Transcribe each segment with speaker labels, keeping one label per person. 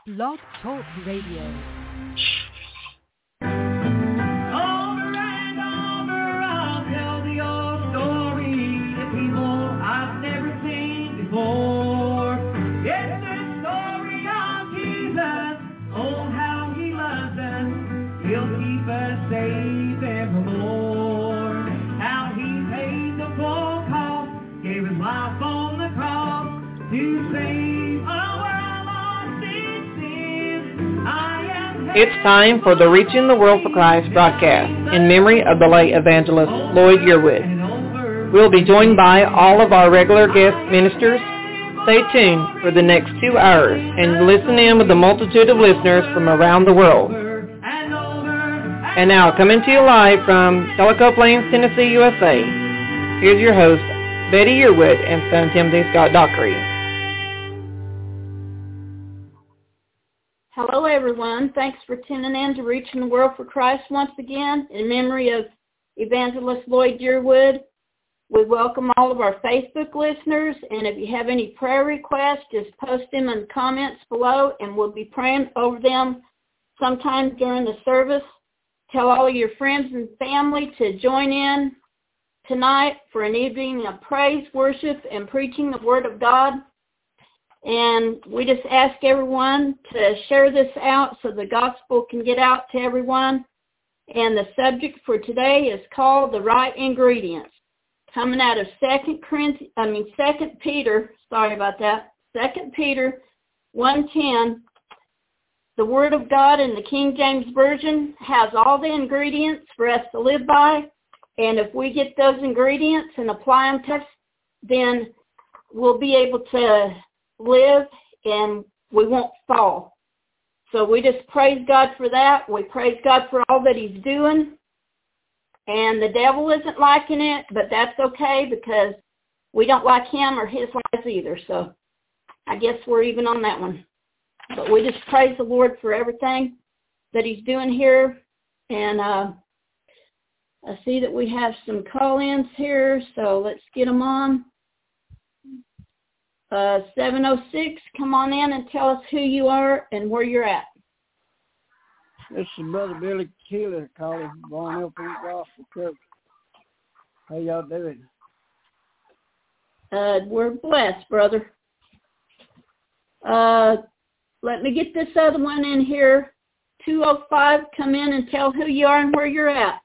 Speaker 1: Blog Talk Radio.
Speaker 2: It's time for the Reaching the World for Christ broadcast in memory of the late evangelist Lloyd Yearwood. We'll be joined by all of our regular guest ministers. Stay tuned for the next 2 hours and listen in with a multitude of listeners from around the world. And now, coming to you live from Tellico Plains, Tennessee, USA, here's your host, Betty Yearwood and son Timothy Scott Dockery.
Speaker 3: Hello, everyone. Thanks for tuning in to Reaching the World for Christ once again in memory of Evangelist Lloyd Yearwood. We welcome all of our Facebook listeners, and if you have any prayer requests, just post them in the comments below, and we'll be praying over them sometime during the service. Tell all of your friends and family to join in tonight for an evening of praise, worship, and preaching the Word of God. And we just ask everyone to share this out so the gospel can get out to everyone. And the subject for today is called The Right Ingredients. Coming out of 2 Peter 1:10. The Word of God in the King James Version has all the ingredients for us to live by. And if we get those ingredients and apply them to us, then we'll be able to live and we won't fall. So we just praise God for that. We praise God for all that he's doing. And the devil isn't liking it, but that's okay because we don't like him or his lies either. So I guess we're even on that one. But we just praise the Lord for everything that he's doing here. And I see that we have some call-ins here, so let's get them on. 706, come on in and tell us who you are and where you're at.
Speaker 4: This is Brother Billy Keeler calling from Barn Hill Free Gospel Church. How y'all doing?
Speaker 3: We're blessed, brother. Let me get this other one in here. 205, come in and tell who you are and where you're at.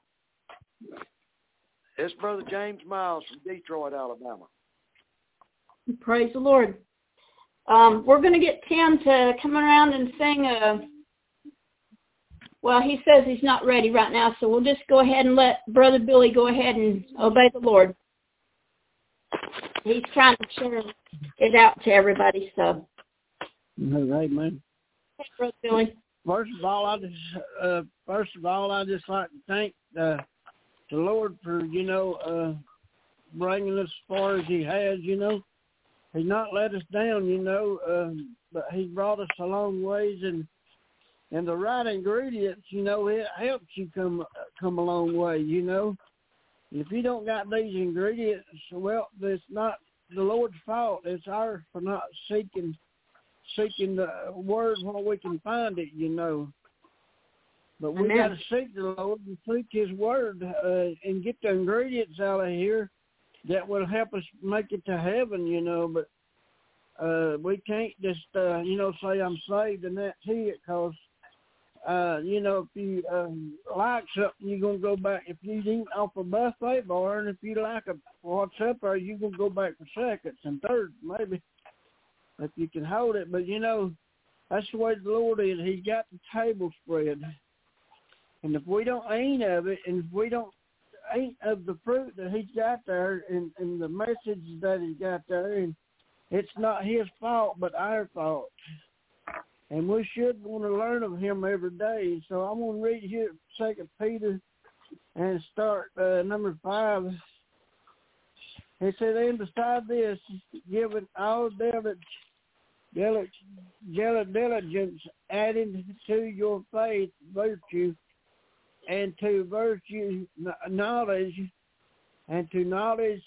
Speaker 5: It's Brother James Miles from Detroit, Alabama.
Speaker 3: Praise the Lord. We're going to get Tim to come around and sing well, he says he's not ready right now, so we'll just go ahead and let Brother Billy go ahead and obey the Lord. He's trying to share it out to everybody, so.
Speaker 4: Amen.
Speaker 3: Hey, Brother Billy.
Speaker 4: First of all, I just like to thank the Lord for, bringing us as far as he has, He's not let us down, but he's brought us a long ways, and the right ingredients, it helps you come a long way, If you don't got these ingredients, well, it's not the Lord's fault. It's ours for not seeking the Word where we can find it, But we got to seek the Lord and seek His Word and get the ingredients out of here that will help us make it to heaven, but we can't just, say I'm saved and that's it, because, if you like something, you're going to go back. If you eat off a buffet bar, and if you like a hot supper, you're going to go back for seconds and thirds, maybe, if you can hold it. But, that's the way the Lord is. He's got the table spread. And if we don't eat of it, and if we don't eat of the fruit that he's got there and the message that he's got there, and it's not his fault but our fault. And we should want to learn of him every day. So I'm going to read here 2 Peter and start number 5. It said, and beside this, giving all diligence added to your faith virtue, and to virtue knowledge, and to knowledge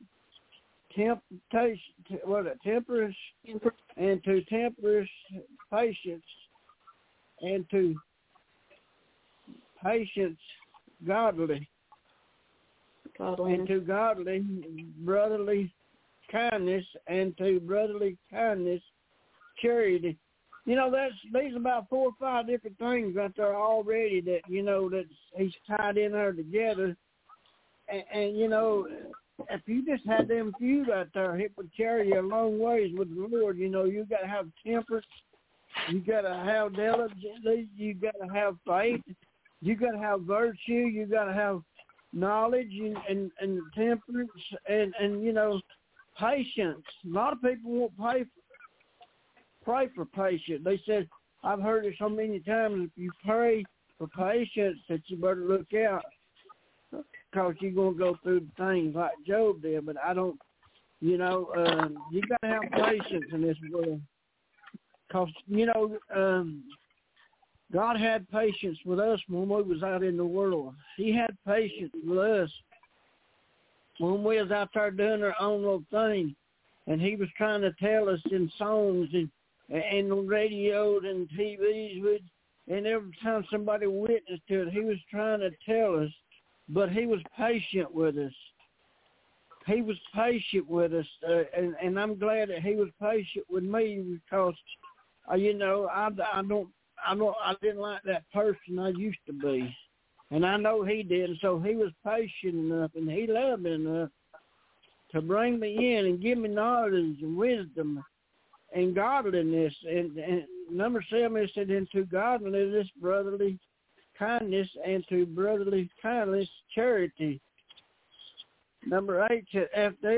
Speaker 4: temperance, and to temperance patience, and to patience godly, and to godly brotherly kindness, and to brotherly kindness charity. These are about 4 or 5 different things right there already that, that he's tied in there together. And if you just had them few right there, it would carry you a long ways with the Lord. You got to have temperance. You got to have diligence. You got to have faith. You got to have virtue. You got to have knowledge and temperance and patience. A lot of people won't pray for patience. They said, I've heard it so many times, if you pray for patience, that you better look out, because you're going to go through the things like Job did. But I don't, you got to have patience in this world. Because, God had patience with us when we was out in the world. He had patience with us when we was out there doing our own little thing. And he was trying to tell us in songs and on radio and TVs, and every time somebody witnessed to it, he was trying to tell us, but he was patient with us. He was patient with us, and I'm glad that he was patient with me, because, I didn't like that person I used to be, and I know he did. And so he was patient enough, and he loved me enough to bring me in and give me knowledge and wisdom and godliness. And number 7, it said, into godliness, brotherly kindness, and to brotherly kindness, charity. Number 8 said,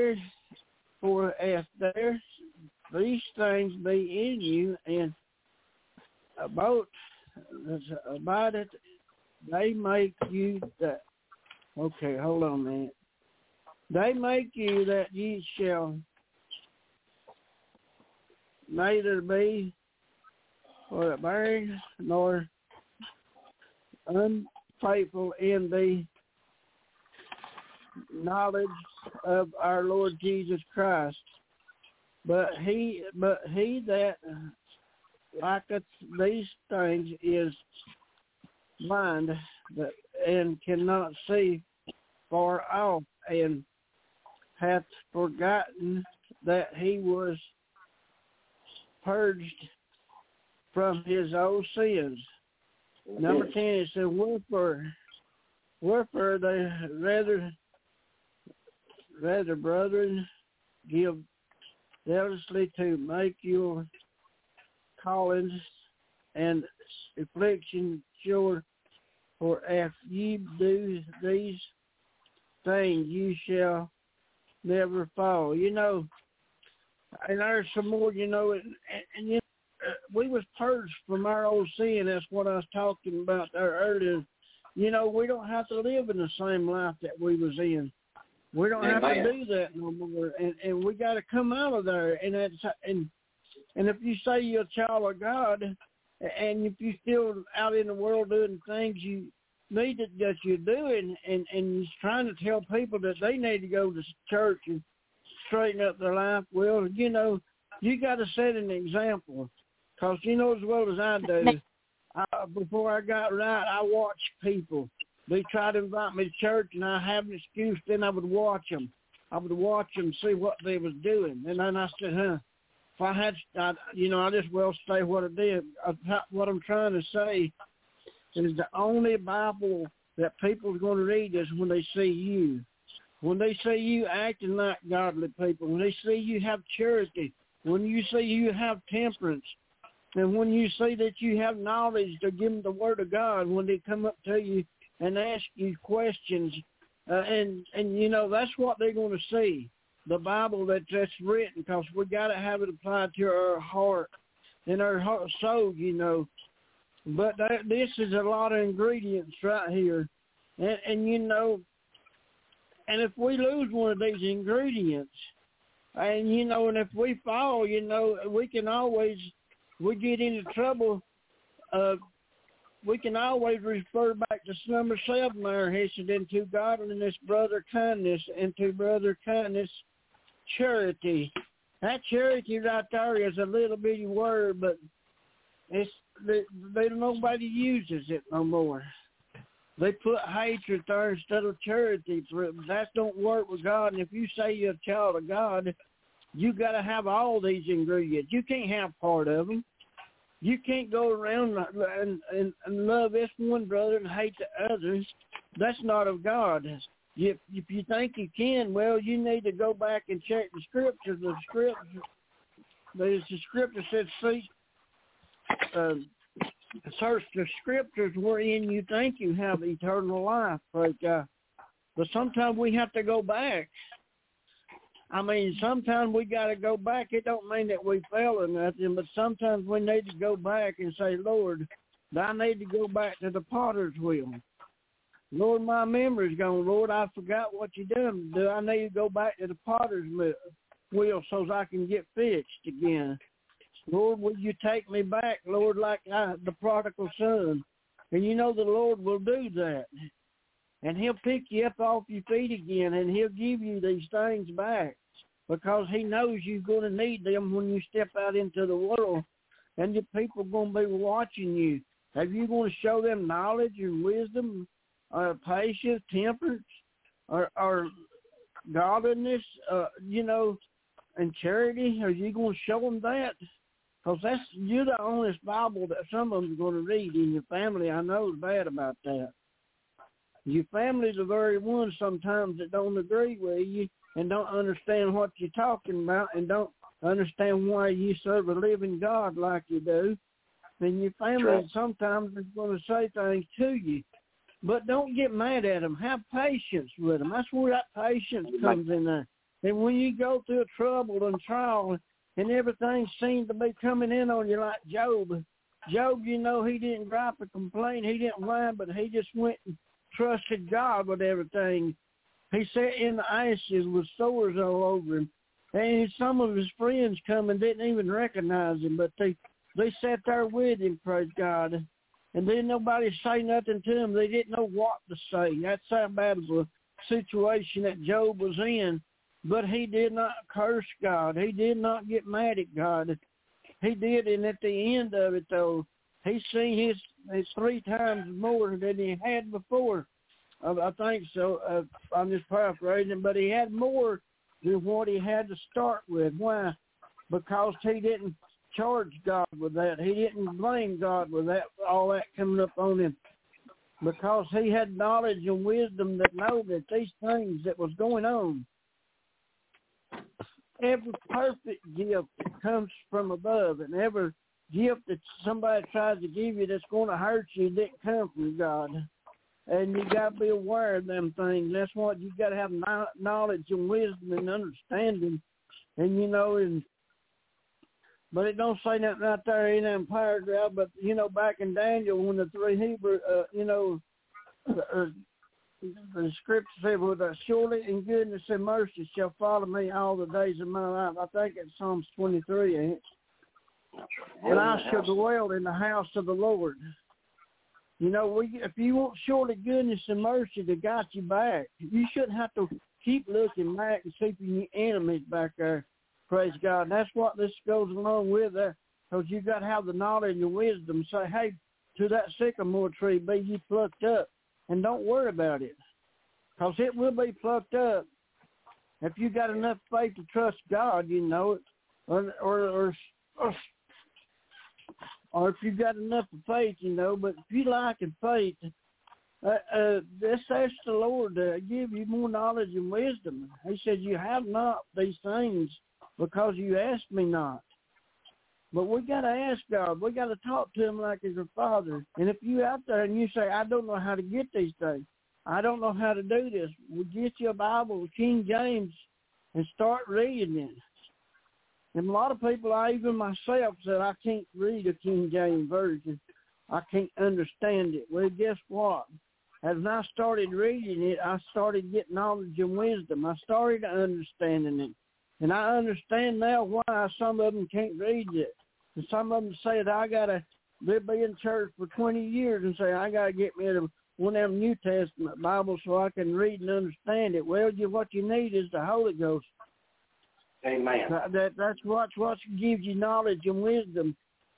Speaker 4: if these things be in you, and about it, they make you that. Okay, hold on a minute. They make you that ye shall neither be barren nor unfaithful in the knowledge of our Lord Jesus Christ. But he that liketh these things is blind, and cannot see far off, and hath forgotten that he was purged from his old sins. Number 10, it says, wherefore they rather brethren, give zealously to make your callings and affliction sure, for if ye do these things, you shall never fall. And there's some more, and we was purged from our old sin. That's what I was talking about there earlier. We don't have to live in the same life that we was in. We don't have to do that no more, and we got to come out of there. And if you say you're a child of God, and if you're still out in the world doing things you need that you're doing, and you're trying to tell people that they need to go to church and straighten up their life, well, you got to set an example. Because you know as well as I do, before I got right, I watched people. They tried to invite me to church, and I have an excuse. Then I would watch them. I would watch them, see what they was doing. And then I said, if I had, I just well say what I did. What I'm trying to say is the only Bible that people are going to read is when they see you. When they see you acting like godly people, when they see you have charity, when you see you have temperance, and when you see that you have knowledge to give them the word of God, when they come up to you and ask you questions, and that's what they're going to see, the Bible that's written, because we got to have it applied to our heart and our heart, soul, But this is a lot of ingredients right here, and if we lose one of these ingredients, and and if we fall, we can always. We get into trouble, we can always refer back to number 7 there. He said, into godliness, brother kindness, into brother kindness, charity. That charity right there is a little bitty word, but Nobody uses it no more. They put hatred there instead of charity. That don't work with God. And if you say you're a child of God, you got to have all these ingredients. You can't have part of them. You can't go around and love this one brother and hate the others. That's not of God. If you think you can, well, you need to go back and check the scriptures. The scripture said, search the scriptures wherein you think you have eternal life. But sometimes we have to go back. I mean, sometimes we got to go back. It don't mean that we fail or nothing, but sometimes we need to go back and say, Lord, I need to go back to the potter's wheel. Lord, my memory's gone. Lord, I forgot what you done. Do I need to go back to the potter's wheel so I can get fixed again? Lord, will you take me back, Lord, like the prodigal son? And you know the Lord will do that. And he'll pick you up off your feet again, and he'll give you these things back because he knows you're going to need them when you step out into the world, and the people are going to be watching you. Are you going to show them knowledge and wisdom, patience, temperance, or godliness, and charity? Are you going to show them that? Because you're the honest Bible that some of them are going to read in your family. I know is bad about that. Your family's the very ones sometimes that don't agree with you and don't understand what you're talking about and don't understand why you serve a living God like you do. And your family sometimes is going to say things to you. But don't get mad at them. Have patience with them. That's where that patience comes in there. And when you go through trouble and trial and everything seems to be coming in on you like Job. Job, he didn't gripe or complain. He didn't whine, but he just went and trusted God with everything. He sat in the ashes with sores all over him. And some of his friends come and didn't even recognize him, but they sat there with him, praise God. And then nobody say nothing to him. They didn't know what to say. That's how bad of a situation that Job was in. But he did not curse God. He did not get mad at God. He did, and at the end of it, though, he seen his 3 times more than he had before. I think so. I'm just paraphrasing, but he had more than what he had to start with. Why? Because he didn't charge God with that. He didn't blame God with that, all that coming up on him. Because he had knowledge and wisdom that know that these things that was going on, every perfect gift comes from above, and every gift that somebody tries to give you that's going to hurt you didn't come from God. And you got to be aware of them things. That's what you got to have knowledge and wisdom and understanding. And, but it don't say nothing out there in that paragraph, but, back in Daniel when the 3 Hebrew, the scripture said, well, surely in goodness and mercy shall follow me all the days of my life. I think it's Psalms 23, ain't it? And I shall dwell in the house of the Lord. If you want surely goodness and mercy to guide you back, you shouldn't have to keep looking back and keeping your enemies back there. Praise God. And that's what this goes along with there, because you got to have the knowledge and wisdom. Say, hey, to that sycamore tree, be ye plucked up. And don't worry about it, because it will be plucked up. If you got enough faith to trust God, or if you got enough of faith, but if you lack in faith, just ask the Lord to give you more knowledge and wisdom. He said, you have not these things because you asked me not. But we got to ask God. We got to talk to him like he's a father. And if you out there and you say, I don't know how to get these things, I don't know how to do this, well, get you a Bible, King James, and start reading it. And a lot of people, even myself, said, I can't read a King James version. I can't understand it. Well, guess what? As I started reading it, I started getting knowledge and wisdom. I started understanding it. And I understand now why some of them can't read it. And some of them say that they'll be in church for 20 years and say, I got to get rid of one of them New Testament Bibles so I can read and understand it. Well, what you need is the Holy Ghost.
Speaker 6: Amen.
Speaker 4: That's what gives you knowledge and wisdom.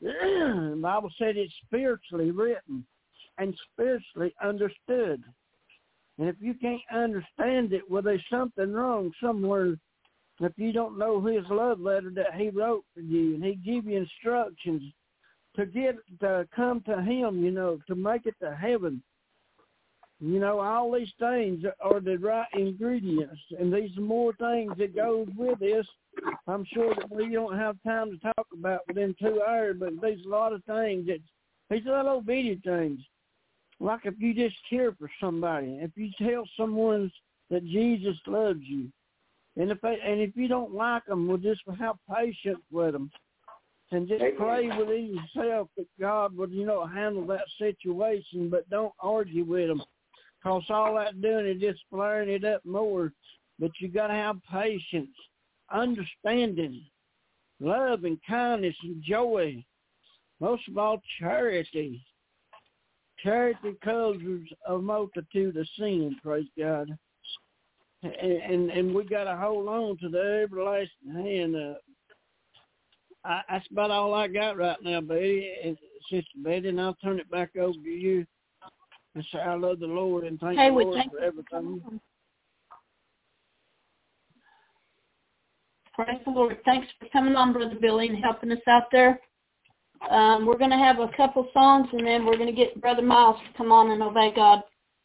Speaker 4: The Bible said it's spiritually written and spiritually understood. And if you can't understand it, well, there's something wrong somewhere. If you don't know his love letter that he wrote for you, and he give you instructions to come to him, to make it to heaven. All these things are the right ingredients, and these are more things that goes with this. I'm sure that we don't have time to talk about within 2 hours, but there's a lot of things these little obedient things. Like if you just care for somebody, if you tell someone that Jesus loves you, and if you don't like them, well, just have patience with them, and just pray within yourself that God would, handle that situation, but don't argue with them, because all that doing is just flaring it up more. But you got to have patience, understanding, love and kindness and joy. Most of all, charity. Charity covers a multitude of sin, praise God. And we got to hold on to the everlasting hand. That's about all I got right now, Betty, and Sister Betty, and I'll turn it back over to you. And say I love the Lord and thank the Lord for everything.
Speaker 3: Praise the Lord. Thanks for coming on, Brother Billy, and helping us out there. We're going to have a couple songs, and then we're going to get Brother Miles to come on and obey God.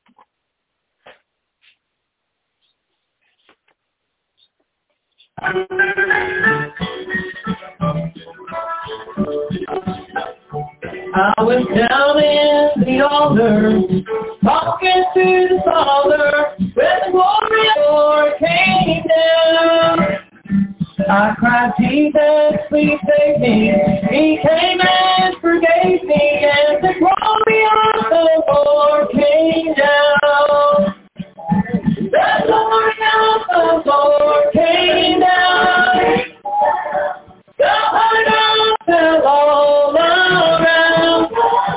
Speaker 6: I was down in the altar, talking to the Father, when the glory came down. I cried, Jesus, please save me. He came and forgave me, and the glory of the Lord came down. The glory of the Lord came down. The heart fell all around.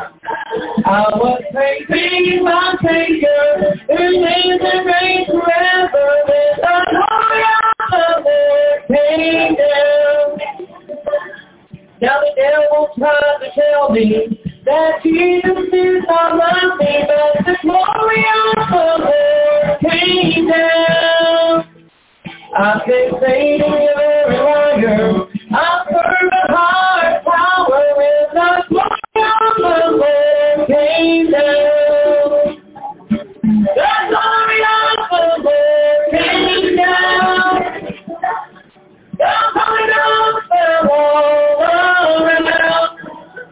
Speaker 6: I was praising my Savior, who lives and reigns forever, with the glory of the Lord came down. Now the devil tried to tell me that Jesus is not love me, but the glory of the Lord came down. I said, Satan, you're very liar. I serve a higher power, with the glory of the Lord came down. The glory of the Lord came down. The heart of the all around.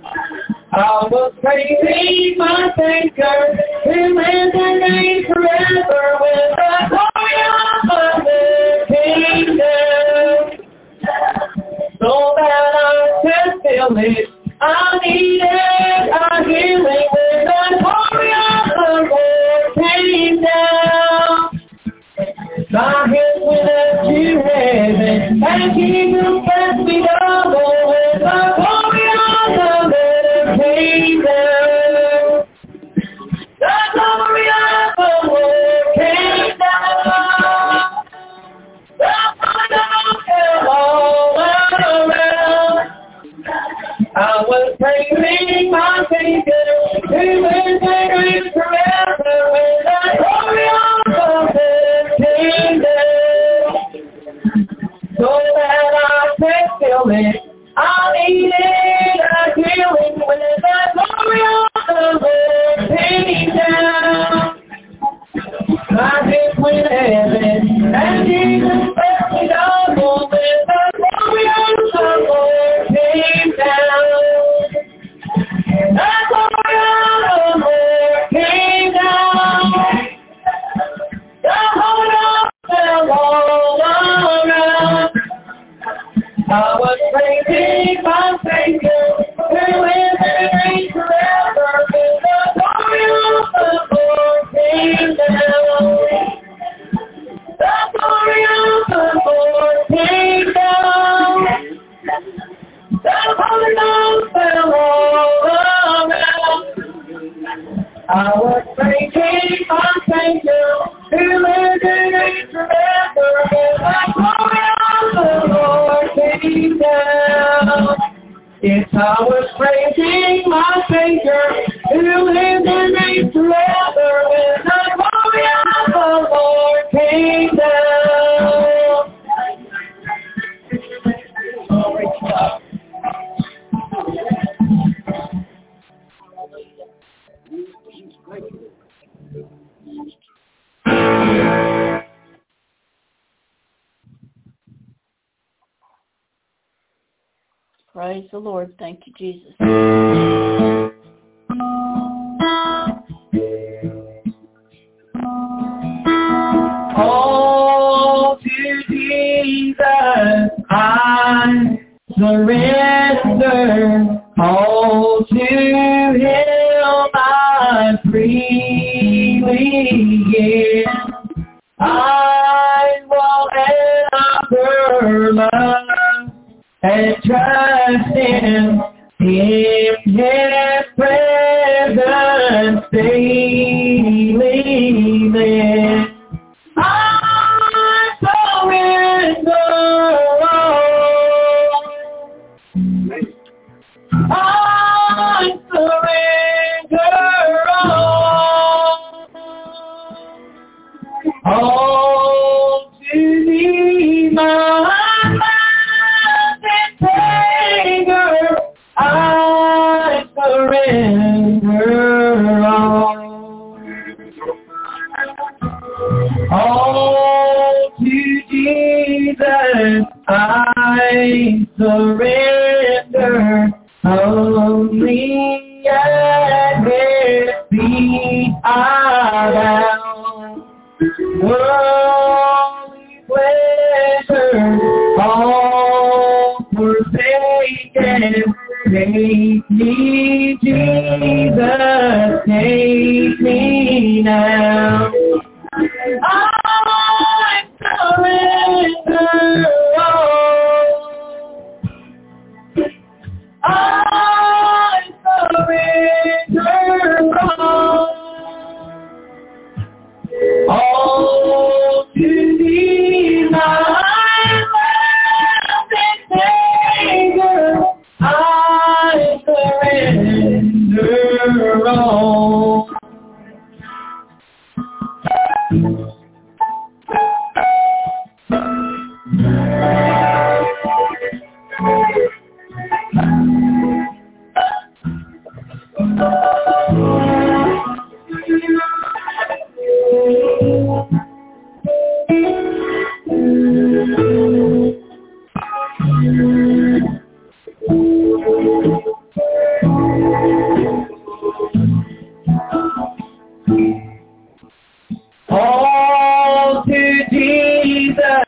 Speaker 6: I was praising my Savior, who lives and reigns forever, with the glory of the Lord came down. So that I can feel it, I needed a healing, when the glory of the Lord came down. My hands went up to heaven, and Jesus blessed me double, when the glory of the Lord came down. The glory of the Lord came down. The heart fell all around. I was praising King, my Savior, who lives and reigns forever when the glory of the Lord came down. Glory to God.
Speaker 3: Praise the Lord. Thank you, Jesus.
Speaker 6: All to Jesus I surrender. All to Him I freely give. I will ever love and trust in His presence daily live. I surrender all. I surrender all to Thee, my I surrender all to Jesus. I surrender only at His feet I bow. Worldly pleasure all forsaken. Take me, Jesus, take me now. I surrender all. I surrender all to Thee, my blessed Savior. I surrender all. All to Jesus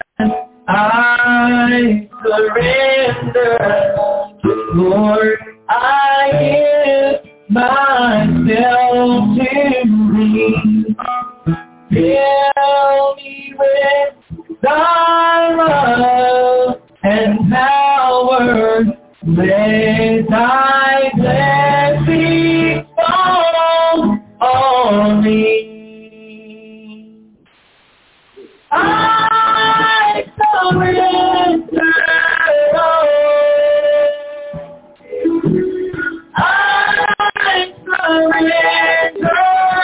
Speaker 6: I surrender. Lord, I give myself to Thee. Fill me with Thy love and power. Let Thy blessings fall on me. I surrender all. I surrender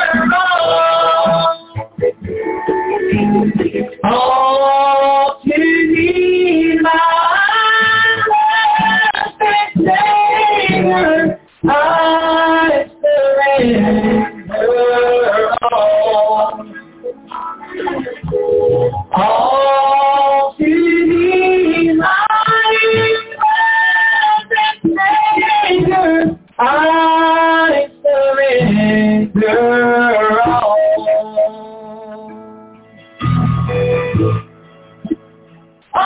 Speaker 6: all to Thee, my blessed Savior. I surrender all to Thee, my blessed Savior. I surrender all. I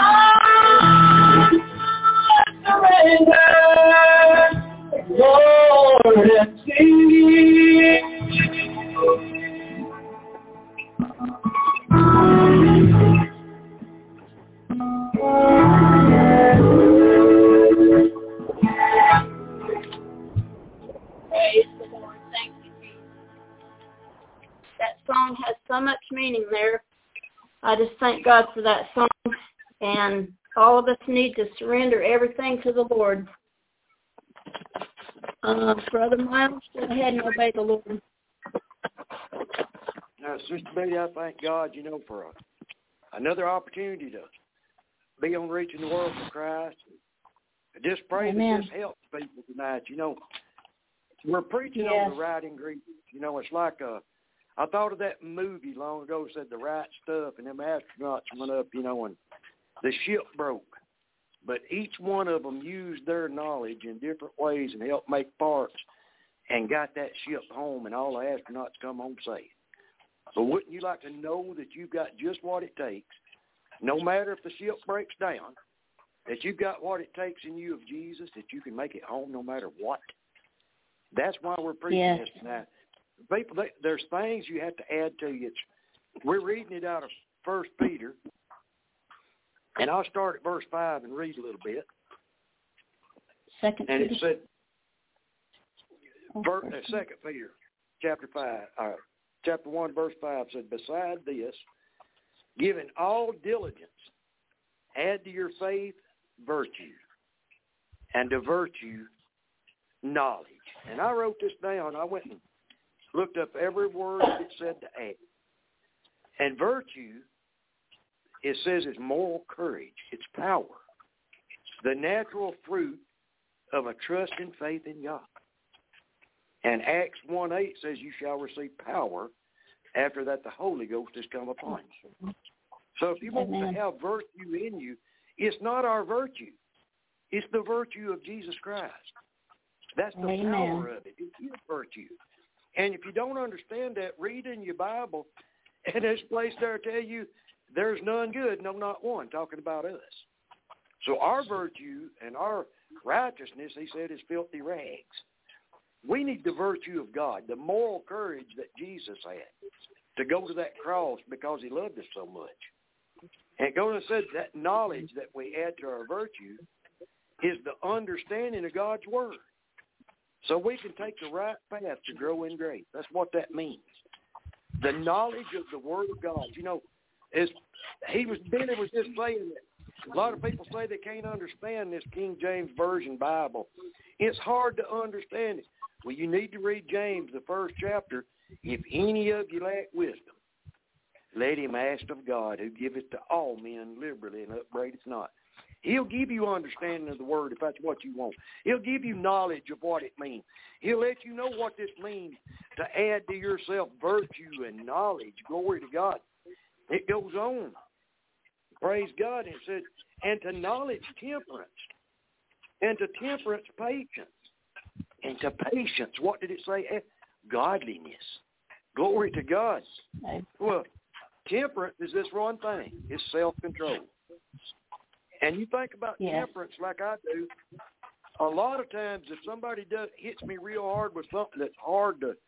Speaker 6: surrender, Lord, to Thee.
Speaker 3: Praise the Lord. Thank you, Jesus. That song has so much meaning there. I just thank God for that song. And all of us need to surrender everything to the Lord. Brother Miles, go ahead and obey the Lord.
Speaker 5: Now, Sister Betty, I thank God, for another opportunity to be on Reaching the World for Christ. Just pray that this helps people tonight. We're preaching on the right ingredients. It's like I thought of that movie long ago that said The Right Stuff, and them astronauts went up, and the ship broke. But each one of them used their knowledge in different ways and helped make parts and got that ship home, and all the astronauts come home safe. So wouldn't you like to know that you've got just what it takes, no matter if the ship breaks down, that you've got what it takes in you of Jesus, that you can make it home no matter what? That's why we're preaching this tonight. People, there's things you have to add to you. We're reading it out of 1 Peter, and I'll start at verse 5 and read a little bit. And it said, 2 Peter, chapter 1, verse 5 said, beside this, giving all diligence, add to your faith virtue, and to virtue knowledge. And I wrote this down. I went and looked up every word it said to add. And virtue, it says, is moral courage. It's power. The natural fruit of a trust and faith in God. And Acts 1:8 says, you shall receive power after that the Holy Ghost has come upon you. So if you want to have virtue in you, it's not our virtue. It's the virtue of Jesus Christ. That's the power of it. It's his virtue. And if you don't understand that, read in your Bible, and there's a place there to tell you, there's none good, no, not one, talking about us. So our virtue and our righteousness, he said, is filthy rags. We need the virtue of God, the moral courage that Jesus had to go to that cross because he loved us so much. And God said that knowledge that we add to our virtue is the understanding of God's word. So we can take the right path to grow in grace. That's what that means. The knowledge of the word of God. Billy was just saying that a lot of people say they can't understand this King James Version Bible. It's hard to understand it. Well, you need to read James, the 1st chapter. If any of you lack wisdom, let him ask of God, who giveth to all men liberally and upbraideth not. He'll give you understanding of the word if that's what you want. He'll give you knowledge of what it means. He'll let you know what this means to add to yourself virtue and knowledge. Glory to God. It goes on. Praise God. It says, and to knowledge temperance, and to temperance patience, and to patience, what did it say? Godliness. Glory to God. Well, temperance is this one thing. It's self-control. And you think about temperance like I do, a lot of times if somebody hits me real hard with something that's hard to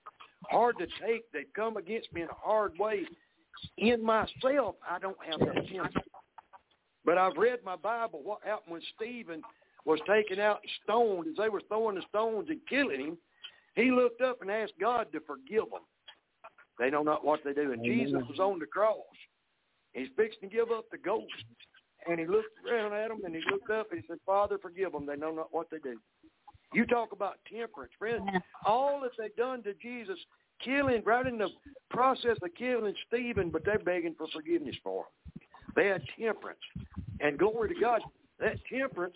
Speaker 5: take, they come against me in a hard way, in myself, I don't have that temperance. But I've read my Bible, what happened when Stephen was taken out and stoned, as they were throwing the stones and killing him, he looked up and asked God to forgive them. They know not what they do. And Jesus was on the cross. He's fixing to give up the ghost. And he looked around at them, and he looked up, and he said, Father, forgive them. They know not what they do. You talk about temperance, friends. All that they've done to Jesus, killing, right in the process of killing Stephen, but they're begging for forgiveness for him. They had temperance. And glory to God, that temperance,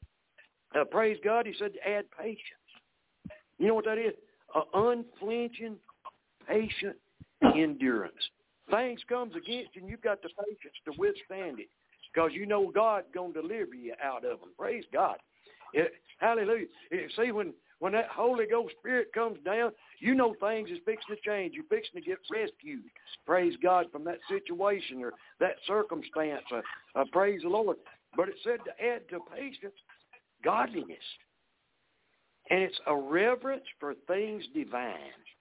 Speaker 5: praise God, he said to add patience. You know what that is? An unflinching, patient endurance. Things comes against you, and you've got the patience to withstand it. Because you know God's going to deliver you out of them. Praise God. Hallelujah. See, when that Holy Ghost Spirit comes down, you know things is fixing to change. You're fixing to get rescued. Praise God, from that situation or that circumstance. Praise the Lord. But it said to add to patience, godliness. And it's a reverence for things divine,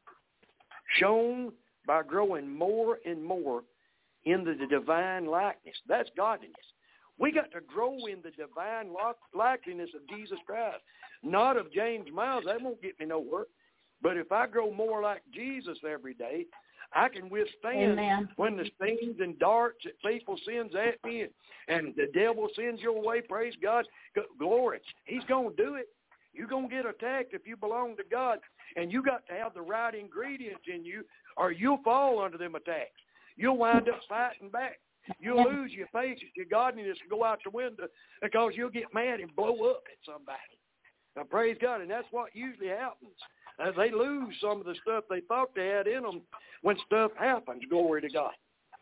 Speaker 5: shown by growing more and more in the divine likeness. That's godliness. We got to grow in the divine likeness of Jesus Christ, not of James Miles. That won't get me nowhere. But if I grow more like Jesus every day, I can withstand when the stings and darts that people sends at me and the devil sends your way. Praise God. Glory. He's going to do it. You're going to get attacked if you belong to God, and you got to have the right ingredients in you, or you'll fall under them attacks. You'll wind up fighting back. You'll lose your patience, your godliness will go out the window because you'll get mad and blow up at somebody. Now, praise God, and that's what usually happens. They lose some of the stuff they thought they had in them when stuff happens. Glory to God.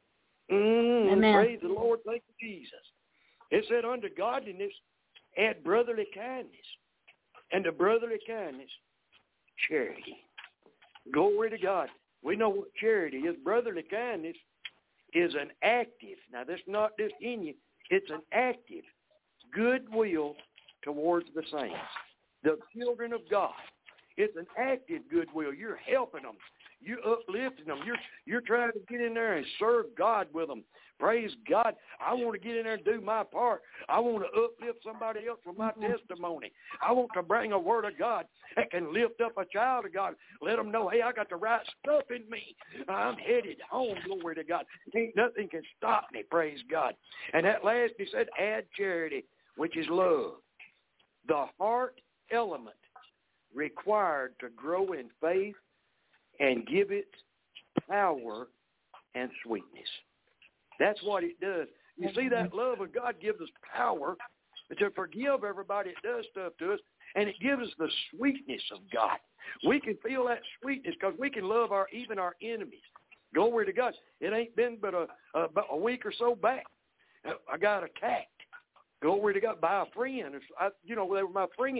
Speaker 5: Praise the Lord. Thank you, Jesus. It said, unto godliness, add brotherly kindness, and to brotherly kindness, charity. Glory to God. We know what charity is. Brotherly kindness is an active, now that's not just in you, it's an active goodwill towards the saints, the children of God. It's an active goodwill. You're helping them. You're uplifting them. You're trying to get in there and serve God with them. Praise God. I want to get in there and do my part. I want to uplift somebody else with my testimony. I want to bring a word of God that can lift up a child of God. Let them know, hey, I got the right stuff in me. I'm headed home, glory to God. Ain't nothing can stop me, praise God. And at last he said, add charity, which is love. The heart element required to grow in faith and give it power and sweetness. That's what it does. You see, that love of God gives us power to forgive everybody that does stuff to us, and it gives us the sweetness of God. We can feel that sweetness because we can love even our enemies. Glory to God. It ain't been but a week or so back. I got attacked. Glory to God, by a friend. They were my friend.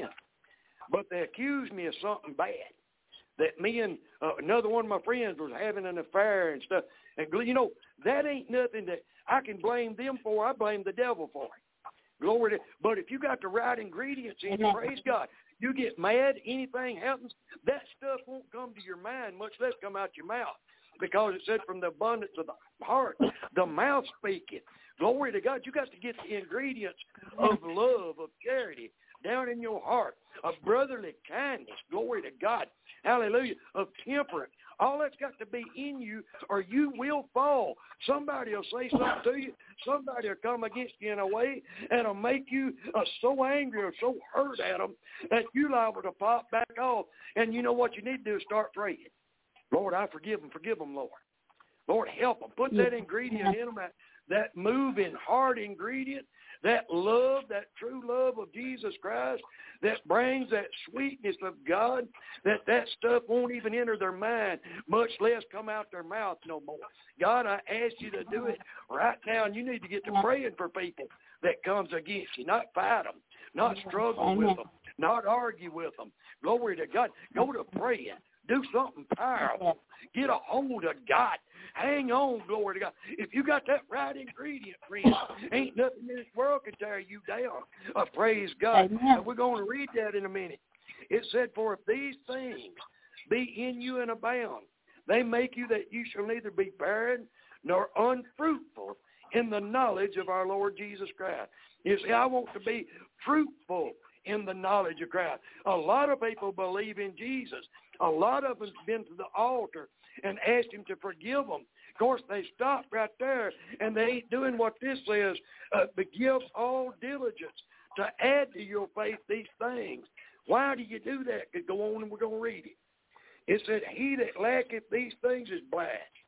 Speaker 5: But they accused me of something bad. That me and another one of my friends was having an affair and stuff. And, that ain't nothing that I can blame them for. I blame the devil for it. Glory to God. But if you got the right ingredients in you, praise God, you get mad, anything happens, that stuff won't come to your mind, much less come out your mouth. Because it said from the abundance of the heart, the mouth speaketh. Glory to God. You got to get the ingredients of love, of charity, down in your heart, of brotherly kindness, glory to God, hallelujah, of temperance. All that's got to be in you or you will fall. Somebody will say something to you. Somebody will come against you in a way and will make you so angry or so hurt at them that you're liable to pop back off. And you know what you need to do is start praying. Lord, I forgive them. Forgive them, Lord. Lord, help them. Put that ingredient in them, that moving heart ingredient, that love, that true love of Jesus Christ that brings that sweetness of God, that stuff won't even enter their mind, much less come out their mouth no more. God, I ask you to do it right now, and you need to get to praying for people that comes against you, not fight them, not struggle with them, not argue with them. Glory to God. Go to praying. Do something powerful. Get a hold of God. Hang on, glory to God. If you got that right ingredient, friend, ain't nothing in this world can tear you down. Praise God. And we're going to read that in a minute. It said, for if these things be in you and abound, they make you that you shall neither be barren nor unfruitful in the knowledge of our Lord Jesus Christ. You see, I want to be fruitful in the knowledge of Christ. A lot of people believe in Jesus. A lot of them have been to the altar and asked him to forgive them. Of course, they stopped right there, and they ain't doing what this says, but give all diligence to add to your faith these things. Why do you do that? Go on, and we're going to read it. It said, he that lacketh these things is blind,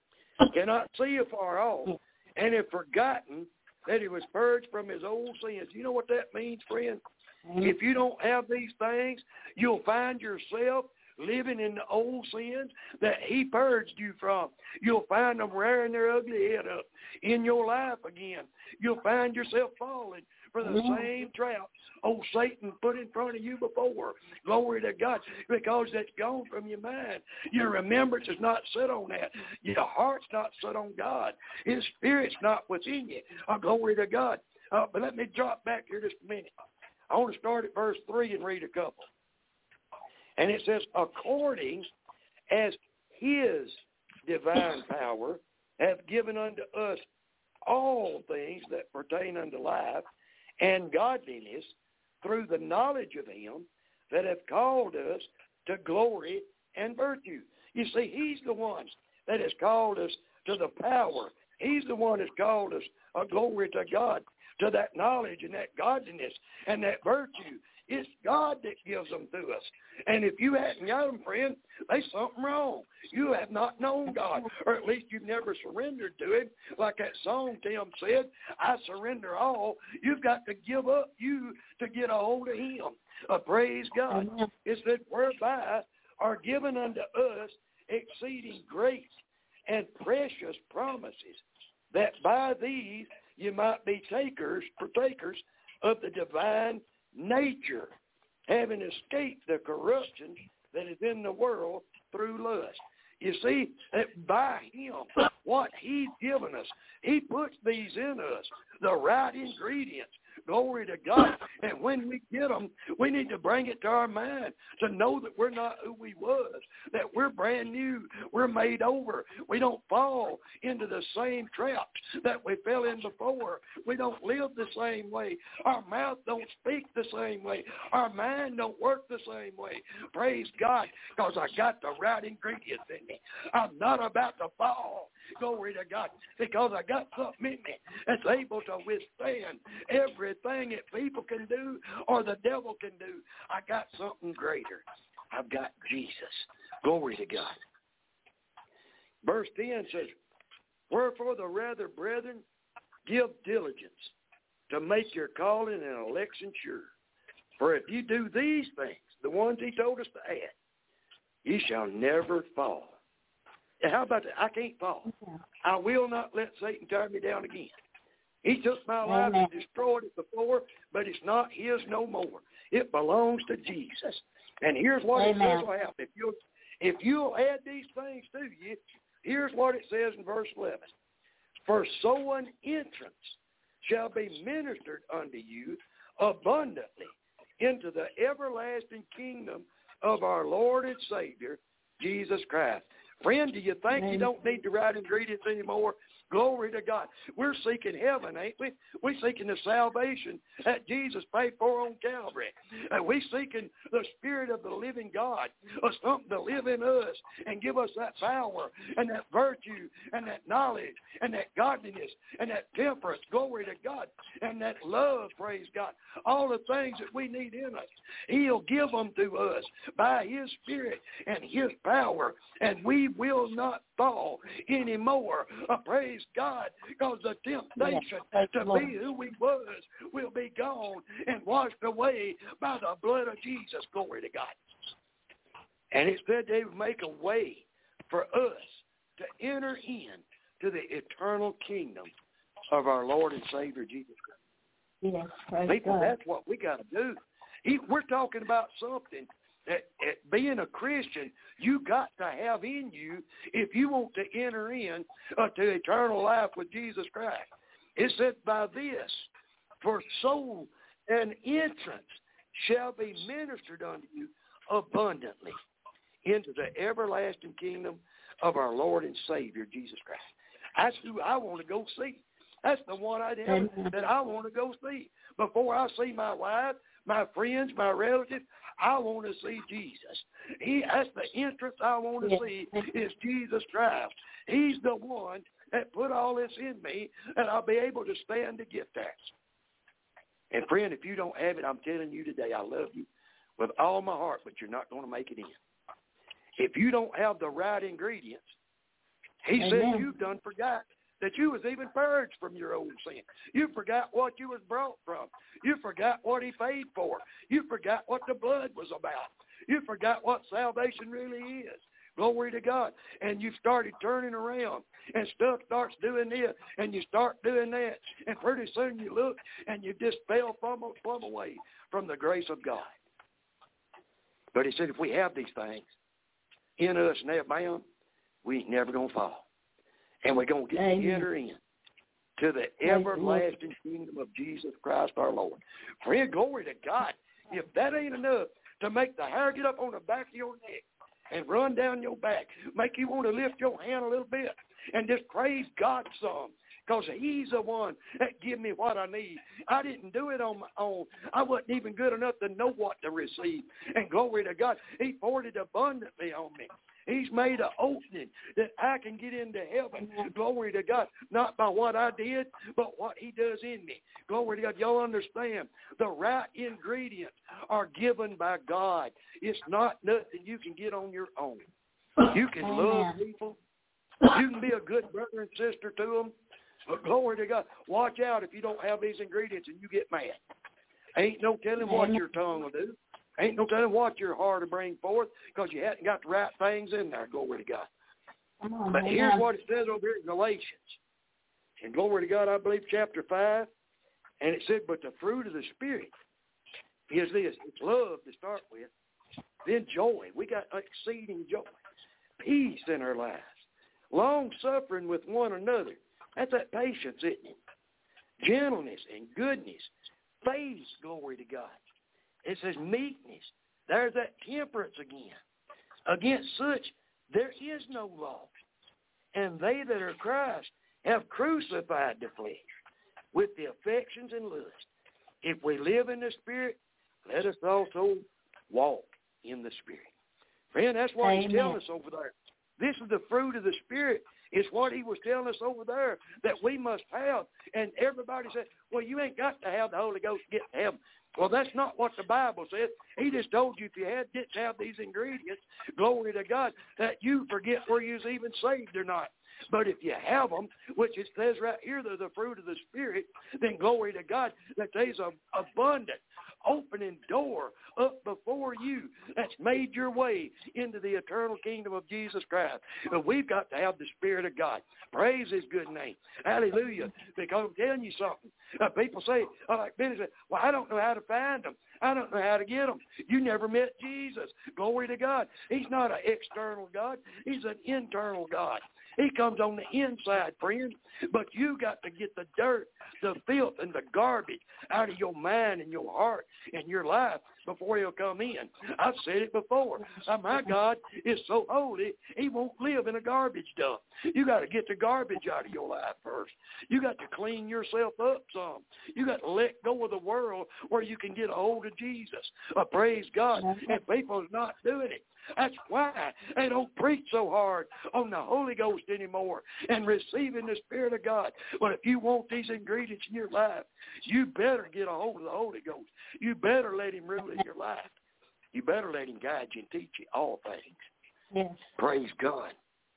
Speaker 5: cannot see afar off, and have forgotten that he was purged from his old sins. You know what that means, friend? If you don't have these things, you'll find yourself living in the old sins that he purged you from. You'll find them rearing their ugly head up in your life again. You'll find yourself falling for the same trap old Satan put in front of you before. Glory to God, because that's gone from your mind. Your remembrance is not set on that. Your heart's not set on God. His spirit's not within you. Glory to God. But let me drop back here just a minute. I want to start at verse 3 and read a couple. And it says, according as his divine power hath given unto us all things that pertain unto life and godliness through the knowledge of him that hath called us to glory and virtue. You see, he's the one that has called us to the power. He's the one that's called us, glory to God, to that knowledge and that godliness and that virtue. It's God that gives them to us. And if you hadn't got them, friend, there's something wrong. You have not known God, or at least you've never surrendered to Him. Like that song Tim said, I surrender all. You've got to give up you to get a hold of Him. Praise God. It said, whereby are given unto us exceeding great and precious promises, that by these you might be partakers of the divine nature, having escaped the corruption that is in the world through lust. You see, that by Him, what He's given us, He puts these in us, the right ingredients. Glory to God. And when we get them, we need to bring it to our mind to know that we're not who we was, that we're brand new, we're made over. We don't fall into the same traps that we fell in before. We don't live the same way. Our mouth don't speak the same way. Our mind don't work the same way. Praise God, because I got the right ingredients in me. I'm not about to fall. Glory to God, because I got something in me that's able to withstand everything that people can do or the devil can do. I got something greater. I've got Jesus. Glory to God. Verse 10 says, wherefore the rather, brethren, give diligence to make your calling and election sure. For if you do these things, the ones He told us to add, ye shall never fall. How about that? I can't fall. I will not let Satan tear me down again. He took my life and destroyed it before, but it's not His no more. It belongs to Jesus. And here's what it says will happen. If you'll add these things to you, here's what it says in verse 11. For so an entrance shall be ministered unto you abundantly into the everlasting kingdom of our Lord and Savior, Jesus Christ. Friend, do you think you don't need the right ingredients anymore? Glory to God. We're seeking heaven, ain't we? We're seeking the salvation that Jesus paid for on Calvary. And we're seeking the Spirit of the living God, something to live in us and give us that power and that virtue and that knowledge and that godliness and that temperance, glory to God, and that love, praise God. All the things that we need in us, He'll give them to us by His Spirit and His power, and we will not fall anymore. Praise God, because the temptation to be who we was will be gone and washed away by the blood of Jesus. Glory to God. And it said they would make a way for us to enter in to the eternal kingdom of our Lord and Savior Jesus Christ.
Speaker 3: Yes,
Speaker 5: people, that's what we got to do. We're talking about something that being a Christian, you got to have in you if you want to enter in to eternal life with Jesus Christ. It said, by this, for so an entrance shall be ministered unto you abundantly into the everlasting kingdom of our Lord and Savior, Jesus Christ. That's who I want to go see. That's the one that I want to go see. Before I see my wife, my friends, my relatives, I want to see Jesus. That's the entrance I want to see is Jesus Christ. He's the one that put all this in me, and I'll be able to stand to get that. And friend, if you don't have it, I'm telling you today, I love you with all my heart, but you're not going to make it in. If you don't have the right ingredients, He said you've done forgot that you was even purged from your old sin. You forgot what you was brought from. You forgot what He paid for. You forgot what the blood was about. You forgot what salvation really is. Glory to God. And you started turning around, and stuff starts doing this, and you start doing that, and pretty soon you look, and you just fell plumb away from the grace of God. But He said if we have these things in us and they're bound, we ain't never going to fall. And we're going to get to enter in to the everlasting kingdom of Jesus Christ our Lord. Friend, glory to God. If that ain't enough to make the hair get up on the back of your neck and run down your back, make you want to lift your hand a little bit and just praise God some, because he's the one that give me what I need. I didn't do it on my own. I wasn't even good enough to know what to receive. And glory to God, he poured it abundantly on me. He's made an opening that I can get into heaven. Glory to God. Not by what I did, but what he does in me. Glory to God. Y'all understand. The right ingredients are given by God. It's not nothing you can get on your own. You can love people. You can be a good brother and sister to them. But glory to God. Watch out if you don't have these ingredients and you get mad. Ain't no telling what your tongue will do. Ain't no telling what your heart will bring forth because you hadn't got the right things in there, glory to God. But here's what it says over here in Galatians. And glory to God, I believe chapter 5. And it said, but the fruit of the Spirit is this. It's love to start with. Then joy. We got exceeding joy. Peace in our lives. Long-suffering with one another. That's that patience, isn't it? Gentleness and goodness. Faith, glory to God. It says meekness. There's that temperance again. Against such, there is no law. And they that are Christ have crucified the flesh with the affections and lust. If we live in the Spirit, let us also walk in the Spirit. Friend, that's what he's telling us over there. This is the fruit of the Spirit. It's what he was telling us over there that we must have. And everybody said, well, you ain't got to have the Holy Ghost to get to heaven. Well, that's not what the Bible says. He just told you if you didn't have these ingredients, glory to God, that you forget where you was even saved or not. But if you have them, which it says right here, they're the fruit of the Spirit, then glory to God, that there's an abundant opening door up before you that's made your way into the eternal kingdom of Jesus Christ. But we've got to have the Spirit of God. Praise his good name. Hallelujah. Because I'm telling you something. People say, like Benny said, well, I don't know how to find them. I don't know how to get them. You never met Jesus. Glory to God. He's not an external God. He's an internal God. He comes on the inside, friend. But you got to get the dirt, the filth, and the garbage out of your mind and your heart and your life before he'll come in. I've said it before. My God is so holy, he won't live in a garbage dump. You got to get the garbage out of your life first. You got to clean yourself up some. You got to let go of the world where you can get a hold of Jesus. Praise God. And people is not doing it. That's why they don't preach so hard on the Holy Ghost anymore and receiving the Spirit of God. But if you want these ingredients in your life, you better get a hold of the Holy Ghost. You better let him rule in your life. You better let him guide you and teach you all things.
Speaker 3: Yes.
Speaker 5: Praise God.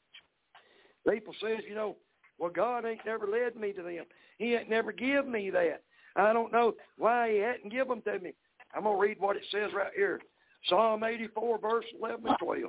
Speaker 5: People says, well, God ain't never led me to them. He ain't never give me that. I don't know why he hadn't given them to me. I'm going to read what it says right here. Psalm 84, verse 11 and 12.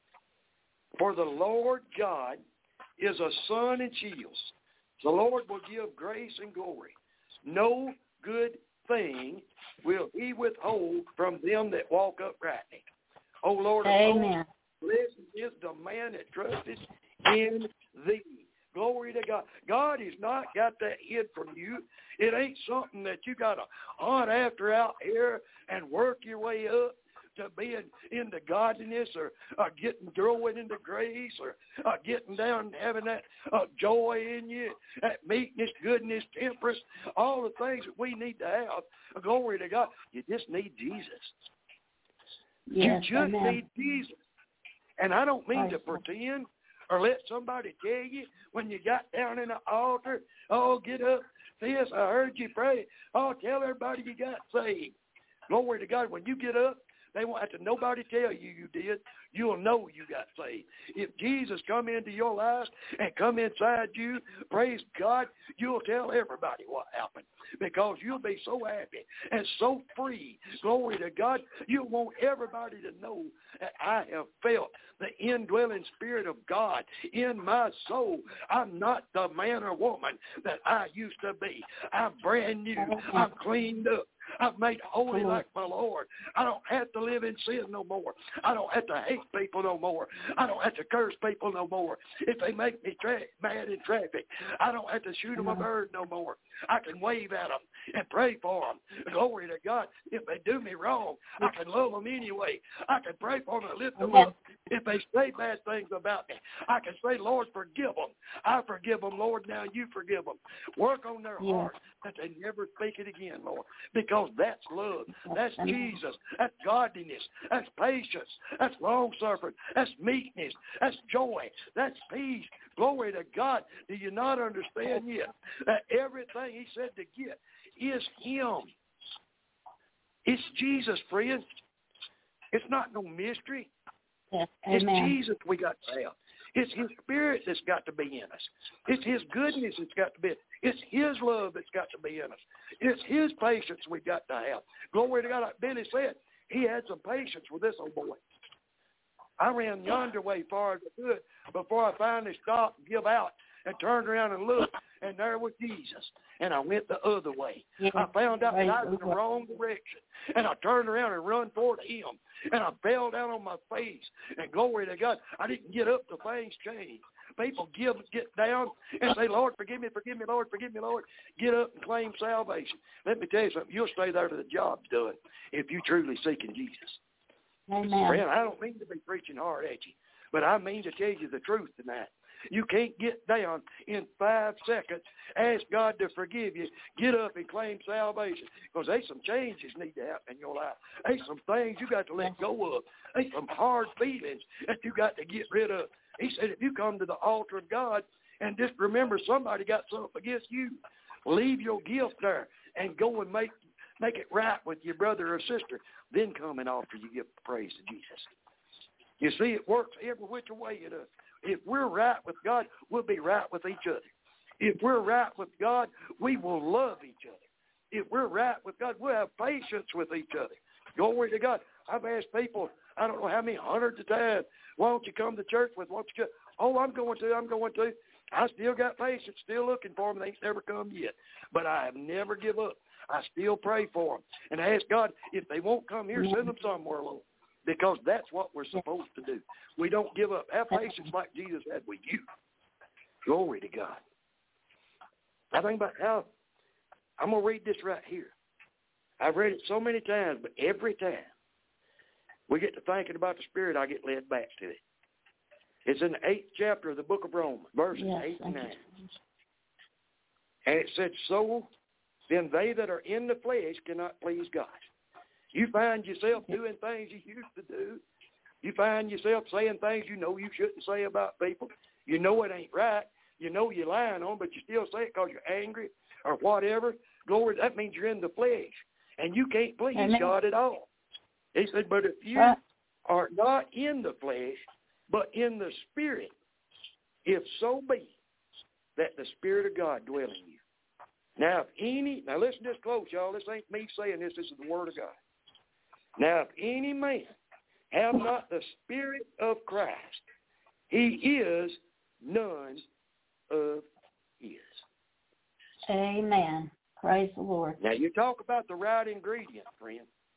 Speaker 5: For the Lord God is a sun and shield. The Lord will give grace and glory. No good thing will he withhold from them that walk uprightly. O Lord of hosts, blessed is the man that trusteth in thee. Glory to God. God has not got that hid from you. It ain't something that you got to hunt after out here and work your way up to being into godliness or growing into grace or getting down and having that joy in you, that meekness, goodness, temperance, all the things that we need to have. Glory to God. You just need Jesus.
Speaker 3: Yes,
Speaker 5: you just need Jesus. And I don't mean to pretend or let somebody tell you when you got down in the altar, oh, get up, this, I heard you pray. Oh, tell everybody you got saved. Glory to God. When you get up, they won't have to nobody tell you did. You'll know you got saved. If Jesus come into your life and come inside you, praise God, you'll tell everybody what happened because you'll be so happy and so free. Glory to God. You'll want everybody to know that I have felt the indwelling Spirit of God in my soul. I'm not the man or woman that I used to be. I'm brand new. I'm cleaned up. I've made holy like my Lord. I don't have to live in sin no more. I don't have to hate people no more. I don't have to curse people no more. If they make me mad in traffic, I don't have to shoot them a bird no more. I can wave at them and pray for them. Glory to God. If they do me wrong, I can love them anyway. I can pray for them and lift them up. If they say bad things about me, I can say, Lord, forgive them. I forgive them, Lord, now you forgive them. Work on their heart that they never speak it again, Lord, because that's love. That's Jesus. That's godliness. That's patience. That's long-suffering. That's meekness. That's joy. That's peace. Glory to God. Do you not understand yet that everything he said to get is him? It's Jesus, friends. It's not no mystery.
Speaker 3: Yes,
Speaker 5: it's Jesus we got to have. It's his spirit that's got to be in us. It's his goodness that's got to be. It's his love that's got to be in us. It's his patience we've got to have. Glory to God. Like Billy said, he had some patience with this old boy. I ran yonder way far as I could before I finally stopped and give out and turned around and looked, and there was Jesus. And I went the other way. I found out that I was in the wrong direction. And I turned around and run toward him. And I fell down on my face. And glory to God, I didn't get up till things changed. People get down and say, Lord, forgive me, Lord, forgive me, Lord. Get up and claim salvation. Let me tell you something. You'll stay there till the job's done if you truly seeking Jesus.
Speaker 3: Amen.
Speaker 5: Friend, I don't mean to be preaching hard at you, but I mean to tell you the truth tonight. You can't get down in 5 seconds, ask God to forgive you, get up and claim salvation, because there's some changes need to happen in your life. There's some things you got to let go of. There's some hard feelings that you got to get rid of. He said if you come to the altar of God and just remember somebody got something against you, leave your gift there and go and make it right with your brother or sister. Then come and offer you give praise to Jesus. You see, it works every which way it does. If we're right with God, we'll be right with each other. If we're right with God, we will love each other. If we're right with God, we'll have patience with each other. Glory to God. I've asked people, I don't know how many hundreds of times, why don't you come to church with? Oh, I'm going to. I still got patience, still looking for them. They ain't never come yet. But I have never give up. I still pray for them. And I ask God, if they won't come here, send them somewhere alone. Because that's what we're supposed to do. We don't give up. Have patience like Jesus had with you. Glory to God. I think about how, I'm going to read this right here. I've read it so many times, but every time we get to thinking about the Spirit, I get led back to it. It's in the 8th chapter of the book of Romans, verses 8 and 9. And it said, so then they that are in the flesh cannot please God. You find yourself doing things you used to do. You find yourself saying things you know you shouldn't say about people. You know it ain't right. You know you're lying on, but you still say it because you're angry or whatever. Glory, that means you're in the flesh. And you can't please God at all. He said, but if you are not in the flesh, but in the Spirit, if so be that the Spirit of God dwell in you. Now listen this close, y'all. This ain't me saying this. This is the Word of God. Now, if any man have not the Spirit of Christ, he is none of his.
Speaker 3: Amen. Praise the Lord.
Speaker 5: Now, you talk about the right ingredient, friend.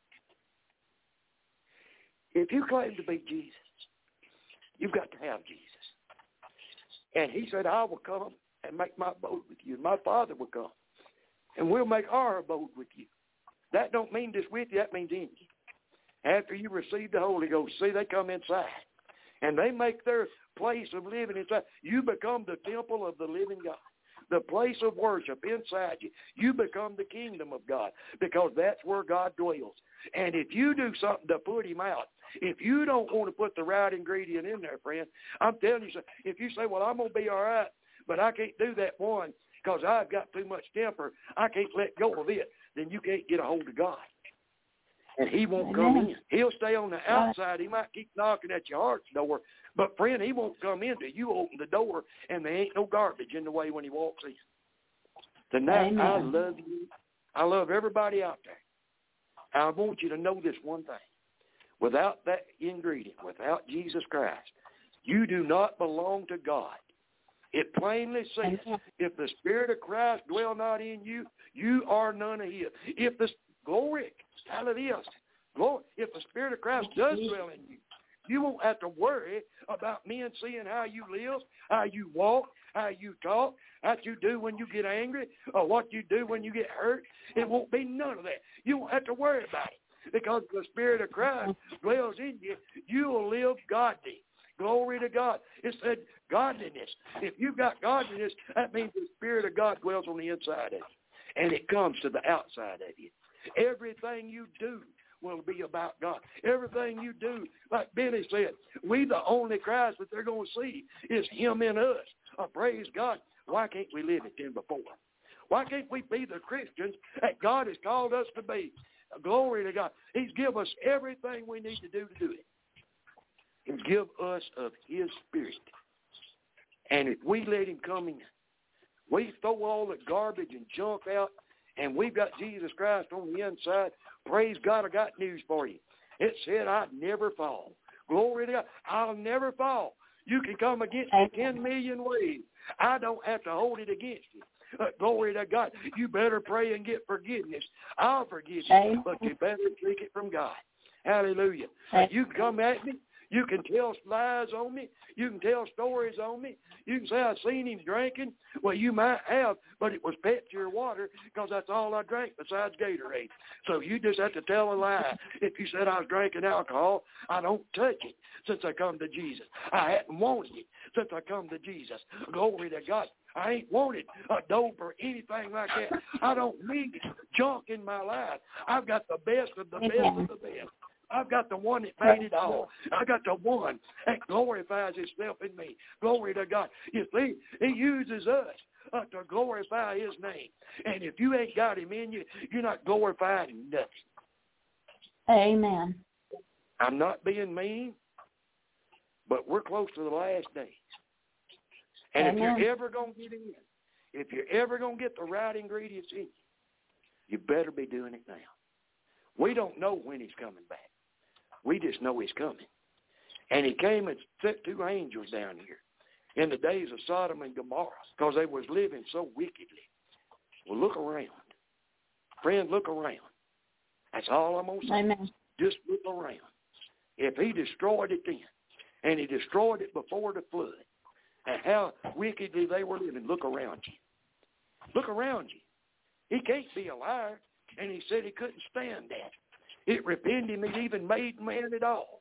Speaker 5: If you claim to be Jesus, you've got to have Jesus. And he said, I will come and make my abode with you. My Father will come, and we'll make our abode with you. That don't mean just with you. That means in you. After you receive the Holy Ghost, see, they come inside, and they make their place of living inside. You become the temple of the living God, the place of worship inside you. You become the kingdom of God, because that's where God dwells. And if you do something to put him out, if you don't want to put the right ingredient in there, friend, I'm telling you, if you say, well, I'm going to be all right, but I can't do that one because I've got too much temper, I can't let go of it, then you can't get a hold of God. And he won't come in. He'll stay on the outside. He might keep knocking at your heart's door. But, friend, he won't come in till you open the door, and there ain't no garbage in the way when he walks in. Tonight, amen. I love you. I love everybody out there. I want you to know this one thing. Without that ingredient, without Jesus Christ, you do not belong to God. It plainly says, if the Spirit of Christ dwell not in you, you are none of his. If the Glory. Hallelujah. Glory. If the Spirit of Christ does dwell in you, you won't have to worry about men seeing how you live, how you walk, how you talk, what you do when you get angry, or what you do when you get hurt. It won't be none of that. You won't have to worry about it because the Spirit of Christ dwells in you. You will live godly. Glory to God. It said godliness. If you've got godliness, that means the Spirit of God dwells on the inside of you, and it comes to the outside of you. Everything you do will be about God. Everything you do, like Billy said, we the only Christ that they're going to see is Him in us. Praise God. Why can't we live it then before? Why can't we be the Christians that God has called us to be? Glory to God. He's given us everything we need to do it. And give us of His Spirit. And if we let Him come in, we throw all the garbage and junk out, and we've got Jesus Christ on the inside. Praise God, I got news for you. It said I'd never fall. Glory to God. I'll never fall. You can come against me 10 million ways. I don't have to hold it against you. Glory to God. You better pray and get forgiveness. I'll forgive you, but you better take it from God. Hallelujah. You come at me. You can tell lies on me. You can tell stories on me. You can say I've seen him drinking. Well, you might have, but it was Pepsi or water because that's all I drank besides Gatorade. So you just have to tell a lie. If you said I was drinking alcohol, I don't touch it since I come to Jesus. I hadn't wanted it since I come to Jesus. Glory to God. I ain't wanted a dope or anything like that. I don't need junk in my life. I've got the best of the best of the best. I've got the one that made it all. I got the one that glorifies Himself in me. Glory to God. You see, He uses us to glorify His name. And if you ain't got Him in you, you're not glorifying nothing.
Speaker 3: Amen.
Speaker 5: I'm not being mean, but we're close to the last days. And if you're ever going to get in, if you're ever going to get the right ingredients in you better be doing it now. We don't know when He's coming back. We just know He's coming. And He came and sent 2 angels down here in the days of Sodom and Gomorrah because they was living so wickedly. Well, look around. Friend, look around. That's all I'm going to say.
Speaker 3: Amen.
Speaker 5: Just look around. If He destroyed it then, and He destroyed it before the flood, and how wickedly they were living, look around you. Look around you. He can't be a liar. And He said He couldn't stand that. It repented Him He even made man at all.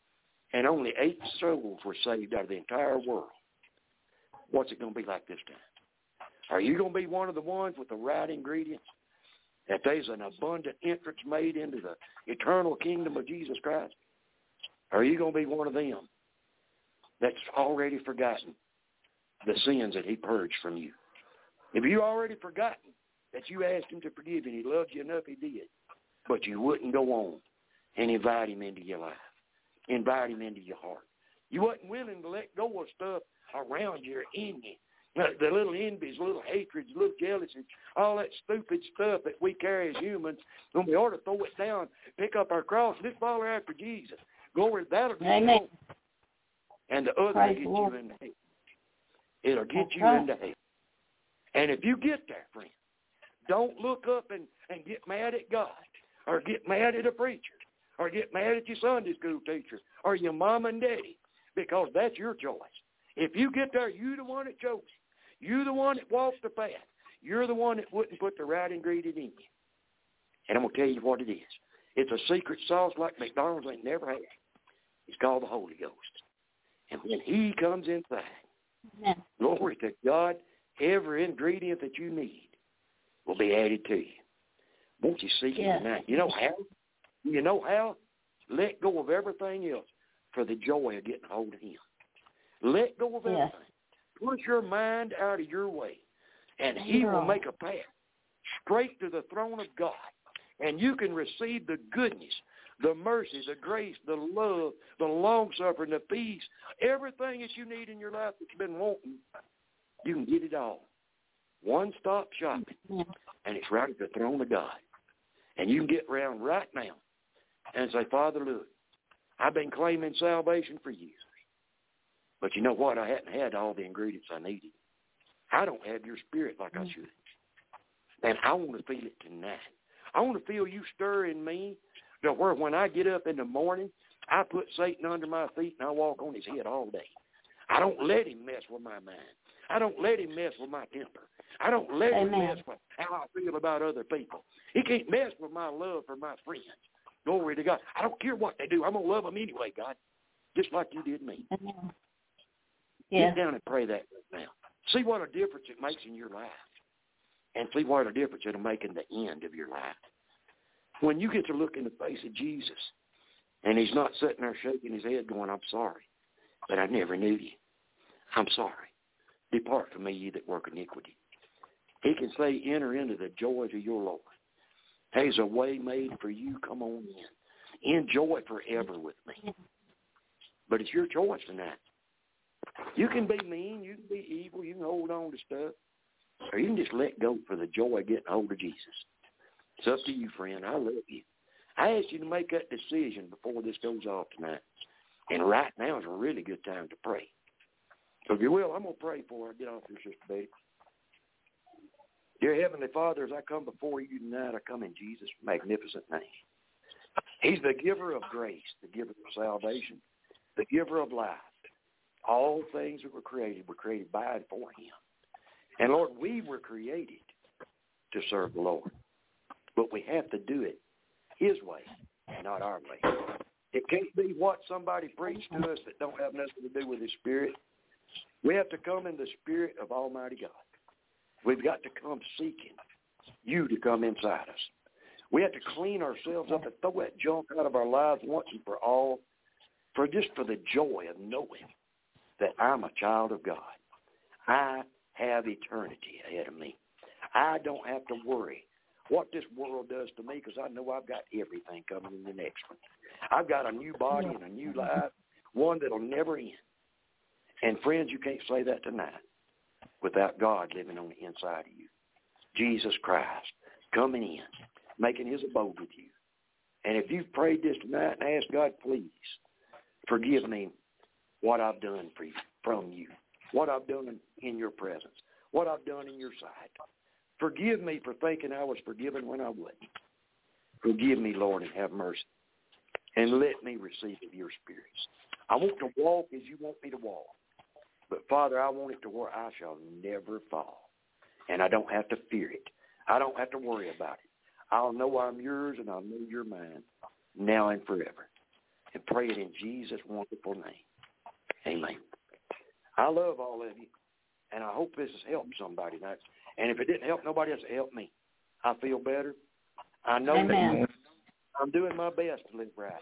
Speaker 5: And only 8 souls were saved out of the entire world. What's it going to be like this time? Are you going to be one of the ones with the right ingredients? That there's an abundant entrance made into the eternal kingdom of Jesus Christ? Or are you going to be one of them that's already forgotten the sins that He purged from you? If you already forgotten that you asked Him to forgive and He loved you enough, He did. But you wouldn't go on and invite Him into your life. Invite Him into your heart. You wasn't willing to let go of stuff around you or in you. The little envies, little hatreds, little jealousies, all that stupid stuff that we carry as humans, when we ought to throw it down, pick up our cross, and just follow after Jesus. Glory, that'll get you home. And the other will get you into hell. It'll get you into hell. And if you get there, friend, don't look up and get mad at God or get mad at a preacher or get mad at your Sunday school teacher or your mom and daddy because that's your choice. If you get there, you're the one that chose it. You're the one that walked the path. You're the one that wouldn't put the right ingredient in you. And I'm going to tell you what it is. It's a secret sauce like McDonald's ain't never had. It's called the Holy Ghost. And when He comes inside, glory to God, every ingredient that you need will be added to you. Won't you seek Him tonight? You know how? You know how? Let go of everything else for the joy of getting hold of Him. Let go of everything. Push your mind out of your way, and He will make a path straight to the throne of God. And you can receive the goodness, the mercy, the grace, the love, the long-suffering, the peace, everything that you need in your life that you've been wanting. You can get it all. One-stop shopping, and it's right at the throne of God. And you can get around right now and say, Father, look, I've been claiming salvation for years. But you know what? I hadn't had all the ingredients I needed. I don't have your Spirit like I should. And I want to feel it tonight. I want to feel you stir in me to where when I get up in the morning, I put Satan under my feet and I walk on his head all day. I don't let him mess with my mind. I don't let him mess with my temper. I don't let him mess with how I feel about other people. He can't mess with my love for my friends. Glory to God. I don't care what they do. I'm going to love them anyway, God, just like you did me.
Speaker 3: Amen. Yeah.
Speaker 5: Get down and pray that right now. See what a difference it makes in your life. And see what a difference it'll make in the end of your life. When you get to look in the face of Jesus, and he's not sitting there shaking his head going, I'm sorry, but I never knew you. I'm sorry. Depart from me, ye that work iniquity. He can say, enter into the joys of your Lord. There's a way made for you. Come on in. Enjoy forever with me. But it's your choice tonight. You can be mean. You can be evil. You can hold on to stuff. Or you can just let go for the joy of getting hold of Jesus. It's up to you, friend. I love you. I ask you to make that decision before this goes off tonight. And right now is a really good time to pray. So if you will, I'm going to pray before I get off here, Sister Betty. Dear Heavenly Father, as I come before you tonight, I come in Jesus' magnificent name. He's the giver of grace, the giver of salvation, the giver of life. All things that were created by and for him. And Lord, we were created to serve the Lord. But we have to do it his way, not our way. It can't be what somebody preached to us that don't have nothing to do with his Spirit. We have to come in the Spirit of Almighty God. We've got to come seeking you to come inside us. We have to clean ourselves up and throw that junk out of our lives once and for all, for the joy of knowing that I'm a child of God. I have eternity ahead of me. I don't have to worry what this world does to me because I know I've got everything coming in the next one. I've got a new body and a new life, one that'll never end. And friends, you can't say that tonight without God living on the inside of you. Jesus Christ coming in, making his abode with you. And if you've prayed this tonight and asked God, please forgive me what I've done for you, from you, what I've done in your presence, what I've done in your sight. Forgive me for thinking I was forgiven when I wasn't. Forgive me, Lord, and have mercy. And let me receive of your Spirit. I want to walk as you want me to walk. But, Father, I want it to where I shall never fall. And I don't have to fear it. I don't have to worry about it. I'll know I'm yours and I'll know you're mine now and forever. And pray it in Jesus' wonderful name. Amen. I love all of you, and I hope this has helped somebody tonight. And if it didn't help nobody else, it helped me. I feel better. I know that I'm doing my best to live right.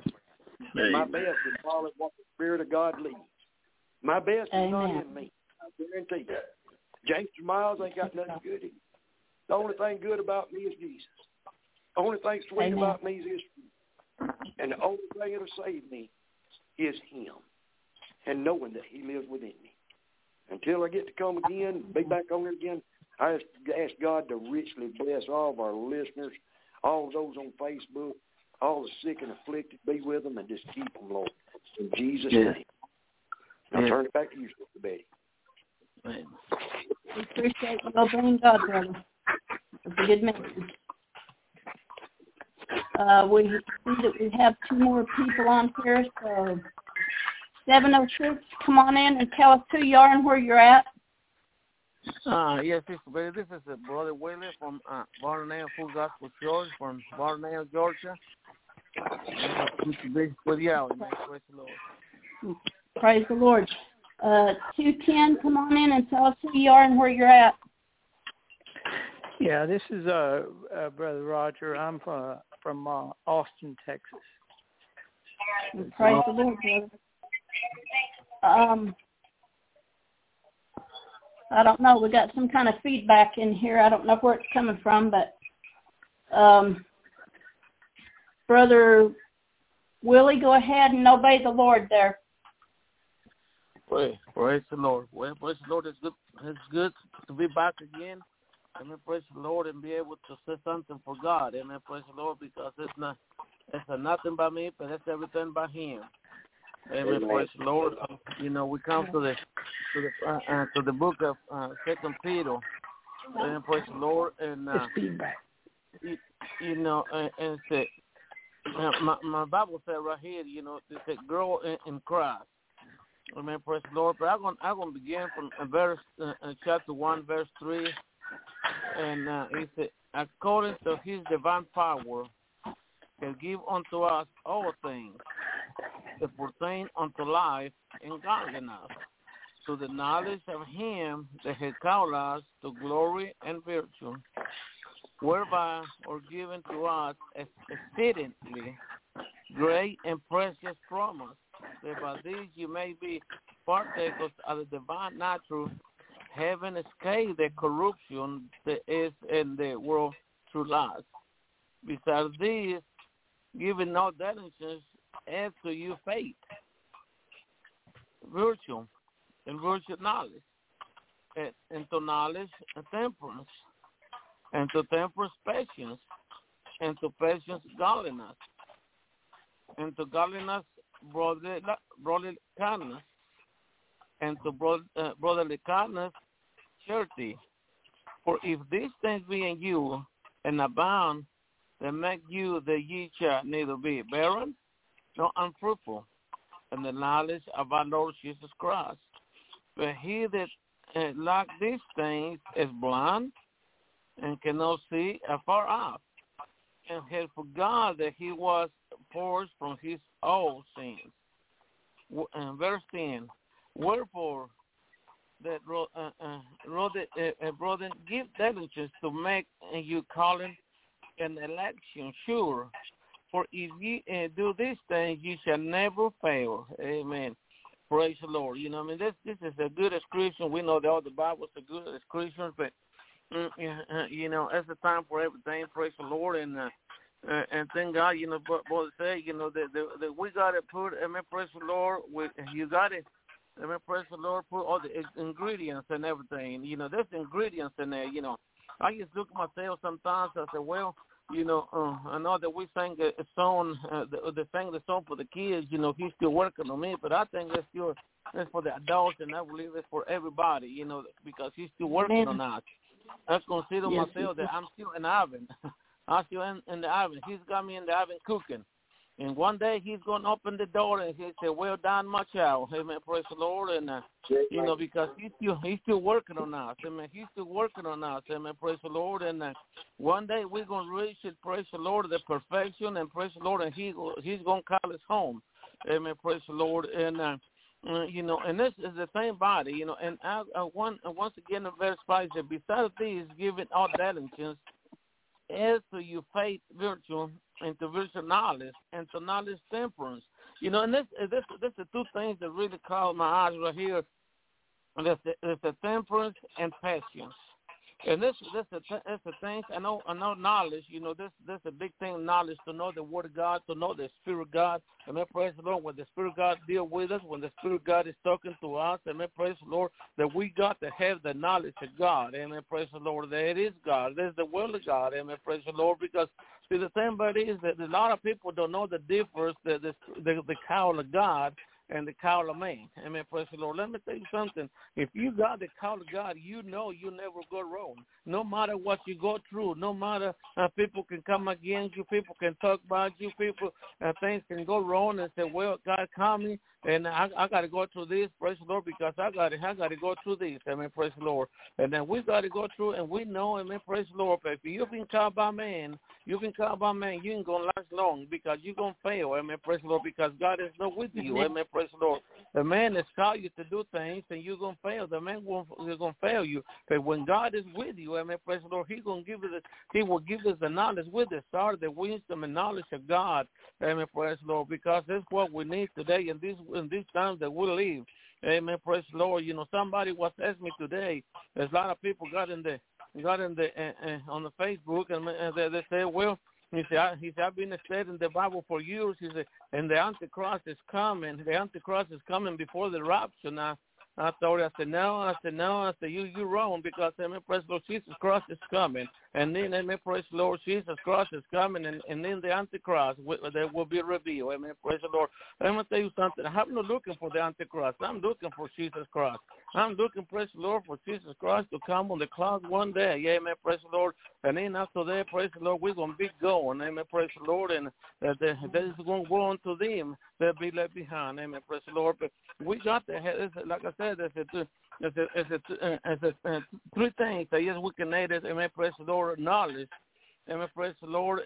Speaker 5: My best is following what the Spirit of God leads. My best is not in me. I guarantee you. James Miles ain't got nothing good in him. The only thing good about me is Jesus. The only thing sweet about me is his Spirit. And the only thing that'll save me is him. And knowing that he lives within me. Until I get to come again, be back on it again, I ask God to richly bless all of our listeners, all of those on Facebook, all the sick and afflicted, be with them and just keep them, Lord. In Jesus' name. I'll turn it back to you, Sister Betty.
Speaker 3: We appreciate you obeying God, brother. It's a good message. We see that we have two more people on here, so 706, come on in and tell us who you are and where you're at.
Speaker 7: Yes, Sister Betty. This is Brother Willie from Barnell Full Gospel Church from Barnell, Georgia. Good to be with you out, man. Praise the Lord.
Speaker 3: Praise the Lord. 210, come on in and tell us who you are and where you're at.
Speaker 8: Yeah, this is Brother Roger. I'm from Austin, Texas.
Speaker 3: Praise the Lord, brother. I don't know. We got some kind of feedback in here. I don't know where it's coming from, but Brother Willie, go ahead and obey the Lord there.
Speaker 7: Praise the Lord. Well, praise the Lord. It's good to be back again. Amen. Praise the Lord and be able to say something for God. Amen. Praise the Lord, because it's nothing by me, but it's everything by Him. Amen. Praise the Lord. We come to the book of 2 Peter. Amen. Praise the Lord. And
Speaker 8: it's feedback.
Speaker 7: you know, and say, my Bible said right here, you know, it said grow in Christ. Amen, praise the Lord. But I'm going to begin from verse chapter 1, verse 3. And it said, according to his divine power, can give unto us all things that pertain unto life and godliness, to the knowledge of him that has called us to glory and virtue, whereby are given to us exceedingly great and precious promise, that by these you may be partakers of the divine nature, having escaped the corruption that is in the world through lust. Besides these, giving no diligence, add to you faith, virtue, and virtue knowledge, and to knowledge temperance, and to temperance patience, and to patience godliness, and to godliness brotherly kindness, and to brotherly kindness charity. For if these things be in you and abound, then make you that ye shall neither be barren nor unfruitful in the knowledge of our Lord Jesus Christ. But he that lack these things is blind and cannot see afar off, and had forgot that he was purged from his old sins. Verse 10, wherefore that brother, give diligence to make you calling and election sure. For if ye do these things, ye shall never fail. Amen. Praise the Lord. You know, I mean, this is a good description. We know that all the Bible is a good description, but you know, it's a time for everything. Praise the Lord, and thank God. You know, but say, you know, that we got to put. Amen. Praise the Lord. You got to. Amen. Praise the Lord. Put all the ingredients and everything. You know, there's ingredients in there. You know, I just look at myself sometimes. I say, well, you know, I know that we sang a song, sang the song for the kids. You know, he's still working on me, but I think that's for the adults, and I believe it's for everybody. You know, because he's still working on us. I consider myself that I'm still in the oven. I'm still in the oven. He's got me in the oven cooking. And one day he's going to open the door and he'll say, well done, my child. Amen. Praise the Lord. And, you know, because he's still working on us. Amen. He's still working on us. Amen. Praise the Lord. And one day we're going to reach it, praise the Lord, the perfection, and praise the Lord, and he's going to call us home. Amen. Praise the Lord. And, you know, and this is the same body, you know, and once again in verse 5 said, besides these, giving all diligence, as to you faith, virtue, and to virtue knowledge, and to knowledge temperance. You know, and this are two things that really caught my eyes right here. And that's the temperance and patience. And this is the thing. I know knowledge. You know, this a big thing. Knowledge, to know the Word of God, to know the Spirit of God. Amen. Praise the Lord. When the Spirit of God deal with us, when the Spirit of God is talking to us, amen. Praise the Lord. That we got to have the knowledge of God. Amen. Praise the Lord. That it is God. There's the will of God. Amen. Praise the Lord. Because see, the thing about it is that a lot of people don't know the difference. The call of God and the call of man. Amen. Praise the Lord. Let me tell you something. If you got the call of God, you know you never go wrong. No matter what you go through, no matter people can come against you, people can talk about you, people, things can go wrong and say, well, God called me, and I got to go through this, praise the Lord, because I got to go through this. Amen. Praise the Lord. And then we got to go through, and we know, amen, praise the Lord. But if you've been called by man, you ain't going to last long, because you're going to fail. Amen. Praise the Lord, because God is not with you. Amen. Praise the Lord. The man has called you to do things, and you're going to fail. The man is going to fail you. But when God is with you, amen, praise the Lord, He will give us the knowledge with the start, the wisdom and knowledge of God. Amen. Praise the Lord, because that's what we need today in these times that we live. Amen. Praise the Lord. You know, somebody was asking me today. There's a lot of people got on the Facebook, and they say, well, he said, I've been studying the Bible for years. He said, and the Antichrist is coming. The Antichrist is coming before the rapture. Now, I said, no. You're wrong, because, amen, praise the Lord, Jesus Christ is coming. And then, amen, praise the Lord, Jesus Christ is coming, and then the Antichrist that will be revealed. Amen, praise the Lord. I'm going to tell you something. I'm not looking for the Antichrist. I'm looking for Jesus Christ. I'm looking, praise the Lord, for Jesus Christ to come on the clouds one day. Yeah, amen, praise the Lord. And then after that, praise the Lord, we're going to be going. Amen, praise the Lord. And that is going to go on to them. They'll be left behind. Amen, praise the Lord. But we got to have, like I said, there's three things that yes, we can add it. Amen, praise the Lord, knowledge. Amen, praise the Lord,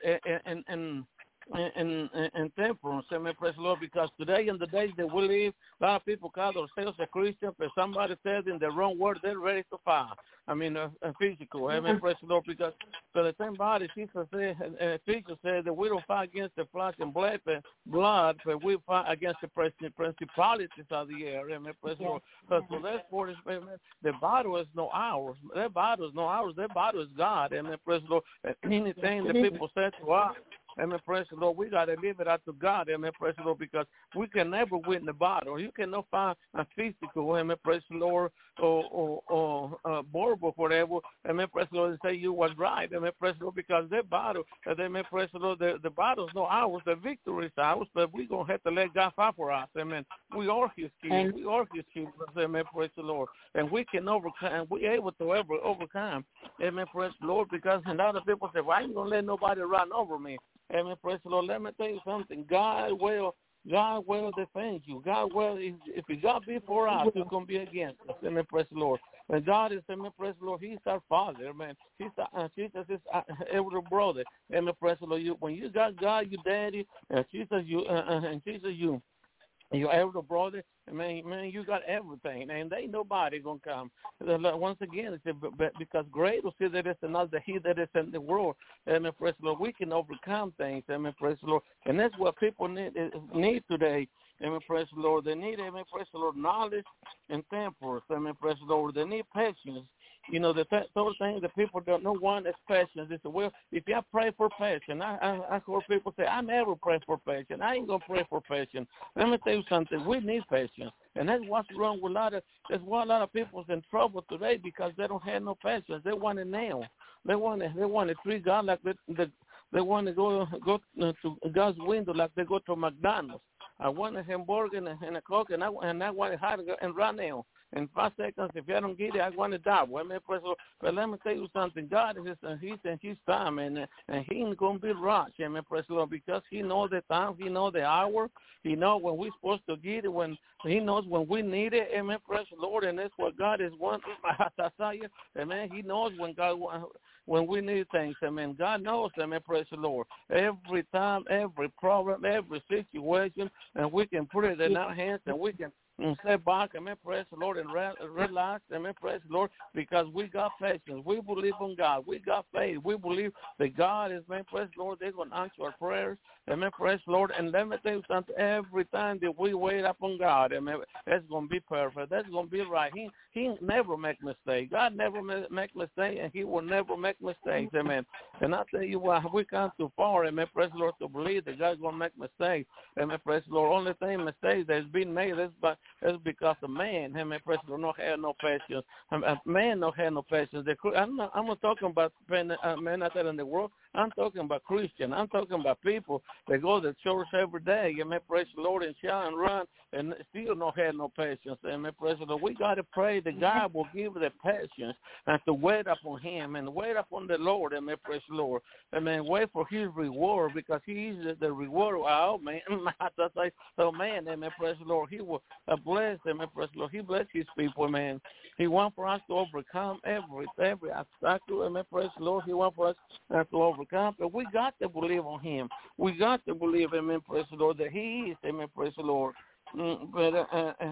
Speaker 7: and temperance, amen, praise the Lord, because today in the days that we live, a lot of people call themselves a Christian, but somebody said in the wrong word, they're ready to fight. I mean, physical, amen, praise the Lord, because for the same body, Jesus said, Ephesians said that we don't fight against the flesh and blood, but we fight against the principalities of the air, amen, praise the Lord. So therefore, the battle is not ours. Their battle is not ours. Their battle is God, amen, praise the Lord. Anything that people say to us, amen, praise the Lord, we got to leave it out to God, amen, praise the Lord, because we can never win the battle. You cannot find a physical, amen, praise the Lord, or verbal, whatever, amen, praise the Lord, and say you was right, amen, praise the Lord, because their battle, amen, praise the Lord, the battle is not ours, the victory is ours, but we're going to have to let God fight for us, amen. We are His kids, we are His children, amen, praise the Lord, and we can overcome, we're able to overcome, amen, praise the Lord, because a lot of people say, well, I ain't going to let nobody run over me. Amen, praise the Lord. Let me tell you something. God will defend you. God will, if God be for us, who can be against us? Amen, praise the Lord. And God is, amen, praise the Lord, He's our Father, amen. Jesus is our elder brother. Amen, praise the Lord. When you got God, your daddy, and Jesus, your elder brother, man, you got everything, and ain't nobody gonna come. Once again, because great will see that it's another He that is in the world. Amen, praise the Lord. We can overcome things. Amen, praise the Lord. And that's what people need today. Amen, praise the Lord. They need, amen, praise the Lord, knowledge and temperance. Amen, praise the Lord. They need patience. You know, the those things that people don't know. One is patience. They say, well, if I pray for patience, I heard people say, I never pray for patience. I ain't going to pray for patience. Let me tell you something. We need patience. And that's what's wrong with that's why a lot of people's in trouble today, because they don't have no patience. They want it now. They want to treat God like they want to go to God's window like they go to McDonald's. I want a hamburger and a Coke, and I want to hide and run now. In 5 seconds, if I don't get it, I'm going to die. Well, but let me tell you something. God is He's in His time, and He ain't going to be rushed, amen, praise the Lord, because He knows the time, He knows the hour, He knows when we're supposed to get it, when He knows when we need it, amen, praise the Lord, and that's what God is wanting. Amen. He knows when we need things, amen. God knows, amen, praise the Lord. Every time, every problem, every situation, and we can put it in our hands, and we can step back, amen, praise the Lord, and relax, amen, praise the Lord, because we got patience. We believe on God. We got faith. We believe that God is, amen, praise the Lord, they're going to answer our prayers, amen, praise the Lord. And let me tell you something, every time that we wait upon God, amen, that's going to be perfect. That's going to be right. He never make mistakes. God never make mistakes, and He will never make mistakes, amen. And I tell you what, we come too far, amen, praise the Lord, to believe that God's going to make mistakes, amen, praise the Lord. Only thing mistakes that's been made is because a man, amen, praise the Lord, don't have no patience. A man don't have no patience. I'm not talking about men out there in the world. I'm talking about Christians. I'm talking about people that go to church every day, amen, praise the Lord, and shout and run, and still don't have no patience, amen, praise the Lord. We got to pray that God will give the patience and to wait upon Him and wait upon the Lord, amen, praise the Lord. Amen, wait for His reward, because He is the reward of our man. So, man, amen, praise the Lord. He will bless, amen, praise the Lord. He bless His people, amen. He wants for us to overcome every obstacle, amen, praise the Lord. He wants for us to overcome, but we got to believe on Him. We got to believe, amen, praise the Lord, that He is, amen, praise the Lord. But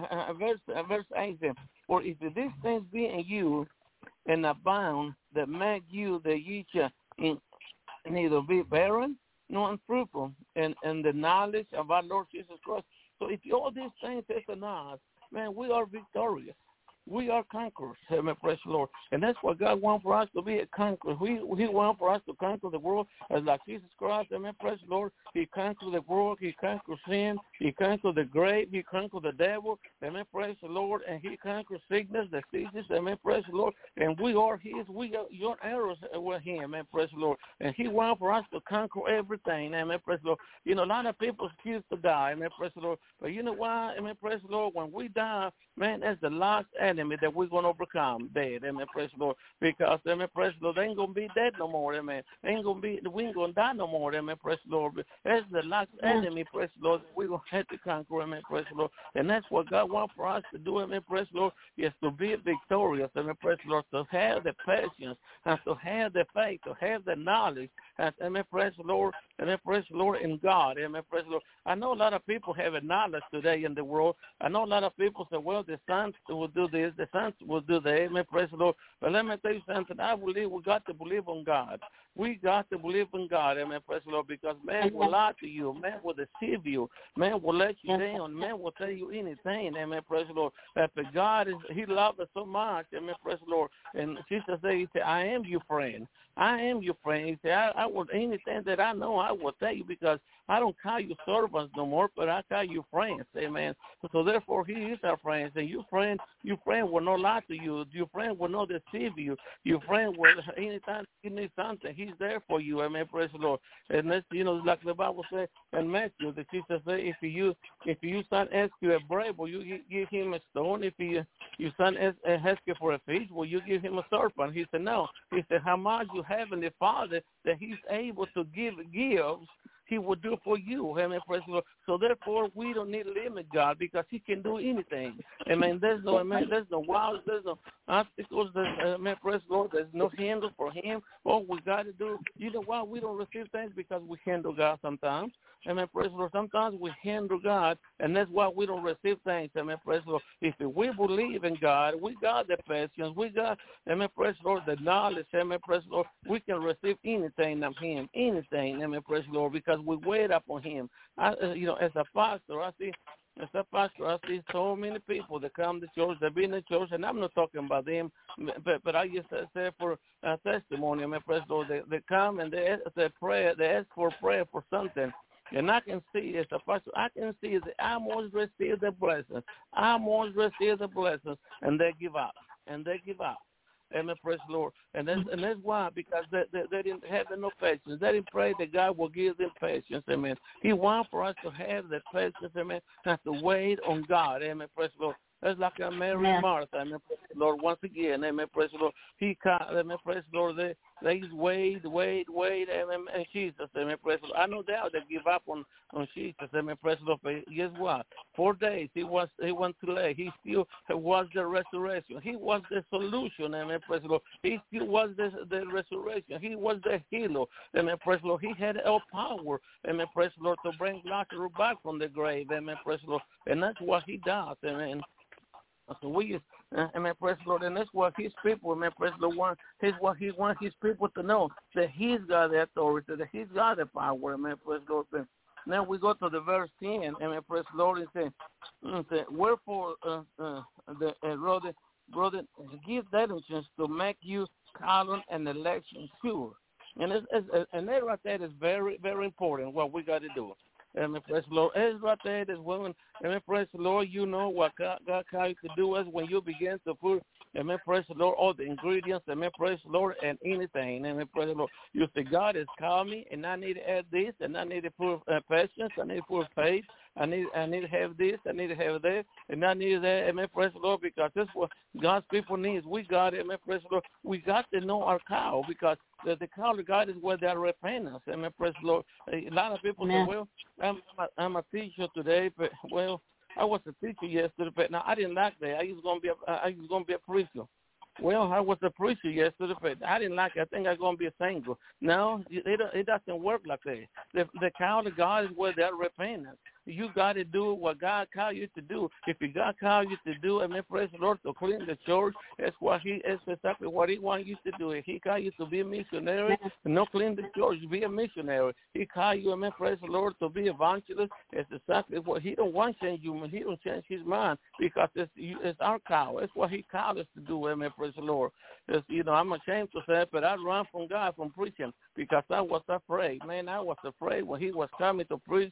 Speaker 7: verse 8 says, for if these things be in you and abound, that make you that ye shall neither be barren nor unfruitful in the knowledge of our Lord Jesus Christ. So if all these things is in us, man, we are victorious. We are conquerors, amen, praise the Lord. And that's what God wants for us to be, a conqueror. He wants for us to conquer the world as like Jesus Christ, amen, praise the Lord. He conquered the world. He conquered sin. He conquered the grave. He conquered the devil, amen, praise the Lord. And He conquered sickness, diseases, amen, praise the Lord. And we are His. We are your arrows with Him, amen, praise the Lord. And He wants for us to conquer everything, amen, praise the Lord. You know, a lot of people choose to die, amen, praise the Lord. But you know why, amen, praise the Lord, when we die, man, that's the last enemy that we're going to overcome dead. Amen. Praise the Lord. Because, amen, praise the Lord, they ain't going to be dead no more. Amen. We ain't going to die no more. Amen. Praise the Lord. That's the last enemy. Praise the Lord. We're going to have to conquer. Amen. Praise the Lord. And that's what God wants for us to do. Amen. Praise the Lord. Is to be victorious. Amen. Praise the Lord. To have the patience and to have the faith, to have the knowledge. And, amen. Praise the Lord. Amen. Praise the Lord in God. Amen. Praise the Lord. I know a lot of people have a knowledge today in the world. I know a lot of people say, well, the sons will do this, the sons will do that. Amen. Praise the Lord. But let me tell you something. I believe we got to believe on God. We got to believe in God. Amen. Praise the Lord. Because man will lie to you. Man will deceive you. Man will let you down. Man will tell you anything. Amen. Praise the Lord. But God is, He loves us so much. Amen. Praise the Lord. And Jesus said, He said, I am your friend. I am your friend. He said, I will, anything that I know, I will tell you, because I don't call you servants no more, but I call you friends. Amen. So therefore, He is our friend. And your friend will not lie to you. Your friend will not deceive you. Your friend will, anytime you need something, He's there for you. Amen. Praise the Lord. And that's, like the Bible says in Matthew, that Jesus said, if your son asks you a bread, will you give him a stone? If your son asks you for a fish, will you give him a serpent? He said, no. He said, how much you have in the Father that He's able to give gifts, He will do for you. Amen. Praise the Lord. So therefore, we don't need to limit God, because He can do anything. Amen. There's no walls, there's no obstacles. Amen. Praise the Lord. There's no handle for Him. All we got to do, you know why we don't receive things? Because we handle God sometimes. Amen. Praise the Lord. Sometimes we handle God, and that's why we don't receive things. Amen. Praise the Lord. If we believe in God, we got the patience, we got, amen, praise the Lord, the knowledge. Amen. Praise the Lord. We can receive anything of Him, anything. Amen. Praise the Lord, because we wait upon Him. As a pastor, I see so many people that come to church, they've been in church, and I'm not talking about them, but I just say for testimony. Amen. Praise the Lord. They come and they ask for prayer for something. And I can see, as a pastor, I can see that I almost receive the blessings. And they give up. Amen. Praise the Lord. And that's why, because they didn't have enough patience. They didn't pray that God will give them patience. Amen. He wants for us to have that patience. Amen. Have to wait on God. Amen. Praise the Lord. That's like a Mary and Martha. Amen. Praise the Lord. Once again. Amen. Praise the Lord. Amen. Praise the Lord. They wait. Amen. And Jesus. Amen. Praise the Lord. I know they give up on Jesus. Amen. Praise the Lord. But guess what? 4 days he went too late. He still was the resurrection. He was the solution. Amen. Praise the Lord. He still was the resurrection. He was the healer. Amen. Praise the Lord. He had all power. Amen. Praise the Lord, to bring Lazarus back from the grave. Amen. Praise the Lord. And that's what He does. Amen. So amen, praise the Lord, and that's what His people, amen, praise the Lord, what He wants His people to know, that He's got the authority, that He's got the power, amen, praise the Lord. Now we go to the verse 10, amen, praise the Lord, and say, wherefore, brother, give diligence to make you calling and election sure. And that right there is very, very important, what we got to do. Amen, praise the Lord. It's right there, this woman. Amen, praise the Lord. You know what God called you to do is when you begin to put, amen, praise the Lord, all the ingredients, amen, praise the Lord, and anything. Amen, praise the Lord. You say, God has called me, and I need to add this, and I need to put patience, I need to put faith, I need to have this, I need to have that, and I need that. Amen, praise the Lord, because that's what God's people need. We got it, amen, praise the Lord. We got to know our call, because the call of God is where they repentance. Amen, praise the Lord. A lot of people say, well, I'm a teacher today, but well, I was a teacher yesterday, but now I didn't like that. I was going to be a preacher. Well, I was a preacher yesterday, but I didn't like it. I think I'm going to be a singer. No, it doesn't work like that. The call of God is where they're repentance. You got to do what God called you to do. If God called you to do, amen, praise the Lord, to clean the church, that's exactly what He wants you to do. If He called you to be a missionary, not clean the church, be a missionary. He called you, amen, praise the Lord, to be evangelist. It's exactly what He don't want to change you. He don't change His mind, because it's our call. It's what He called us to do, amen, praise the Lord. I'm ashamed to say it, but I run from God from preaching, because I was afraid. Man, I was afraid when He was coming to preach.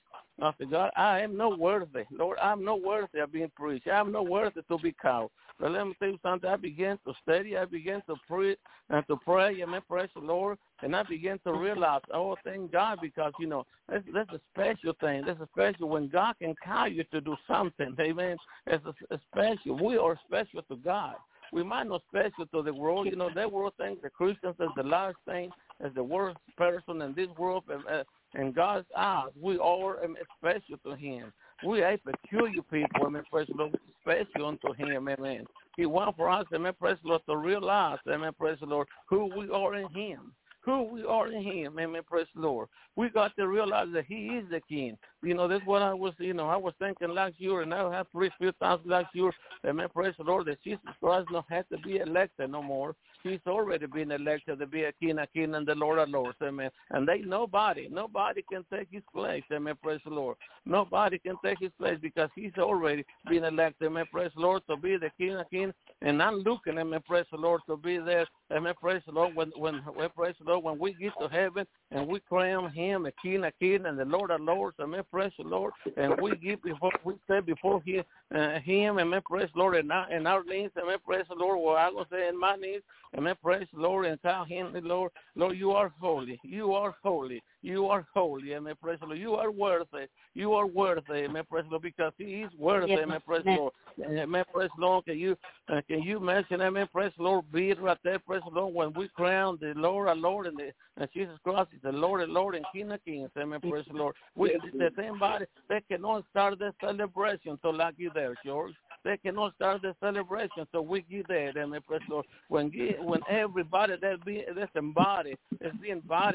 Speaker 7: I said, God, I am not worthy. Lord, I'm not worthy of being preached. I'm not worthy to be called. But let me tell you something. I began to study. I began to pray and to pray. Amen. Praise the Lord. And I began to realize, oh, thank God, because, you know, that's a special thing. That's a special when God can call you to do something. Amen. It's a special. We are special to God. We might not special to the world. You know, that world thinks the Christians is the last thing, as the worst person in this world. And God's eyes, we are special to Him. We are peculiar people, amen, praise the Lord, special unto Him, amen. He wants for us, amen, praise the Lord, to realize, amen, praise the Lord, who we are in Him. Who we are in Him, amen, praise the Lord. We got to realize that He is the King. You know, that's what I was thinking last year, and I have preached a few times last year, amen, praise the Lord, that Jesus Christ don't have to be elected no more. He's already been elected to be a king, and the Lord of Lords, amen. And nobody can take His place, amen, praise the Lord. Nobody can take His place because He's already been elected, amen, praise the Lord, to be the King, and I'm looking, amen, praise the Lord, to be there, amen, praise the Lord, when praise the Lord, when we get to heaven and we crown Him a King, and the Lord of Lords, amen, praise the Lord, and we say before Him, amen, praise the Lord, and our needs, amen, praise the Lord, well, I'm going to say in my needs, amen, praise the Lord, and tell Him, Lord, you are holy, you are holy, you are holy, amen, praise the Lord, you are worthy, amen, praise the Lord, because He is worthy, amen, praise the Lord, amen, praise the Lord, can you mention, amen, praise the Lord, be it right there, praise the Lord, when we crown the Lord, our Lord, and Jesus Christ is the Lord and Lord and King of Kings, amen, praise the Lord. The same body, they cannot start the celebration so like you there, George. They cannot start the celebration so we get there, amen, praise the Lord. When everybody that's embodied is being bodied,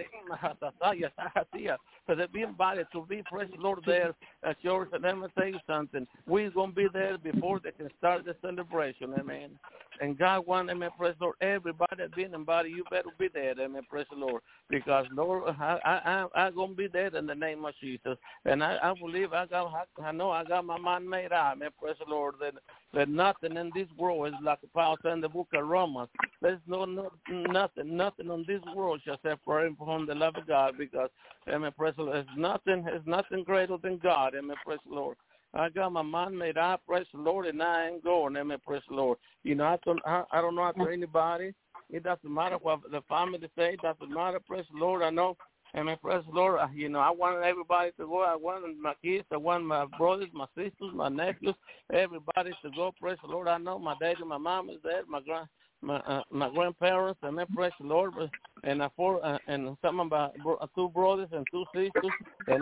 Speaker 7: so they're being bodied to be, praise the Lord, there at George. And let me tell you something. We're going to be there before they can start the celebration, amen. And God wants, amen, praise the Lord, everybody that's being embodied, you better be there, amen, praise the Lord. Because, Lord, I'm going to be there in the name of Jesus. And I believe I know I got my mind made up, amen, praise the Lord, that nothing in this world is like Paul said in the book of Romans. There's nothing on this world shall separate from the love of God, because, amen, praise the Lord, there's nothing greater than God, amen, praise the Lord. I got my mind made up, praise the Lord, and I ain't going, amen, praise the Lord. You know, I don't know how to anybody. It doesn't matter what the family say. It doesn't matter, praise the Lord. I know, amen, praise the Lord. You know, I wanted everybody to go. I wanted my kids. I wanted my brothers, my sisters, my nephews, everybody to go, praise the Lord. I know my dad and my mom is there, my grandparents, amen, praise the Lord, and some of my two brothers and two sisters, and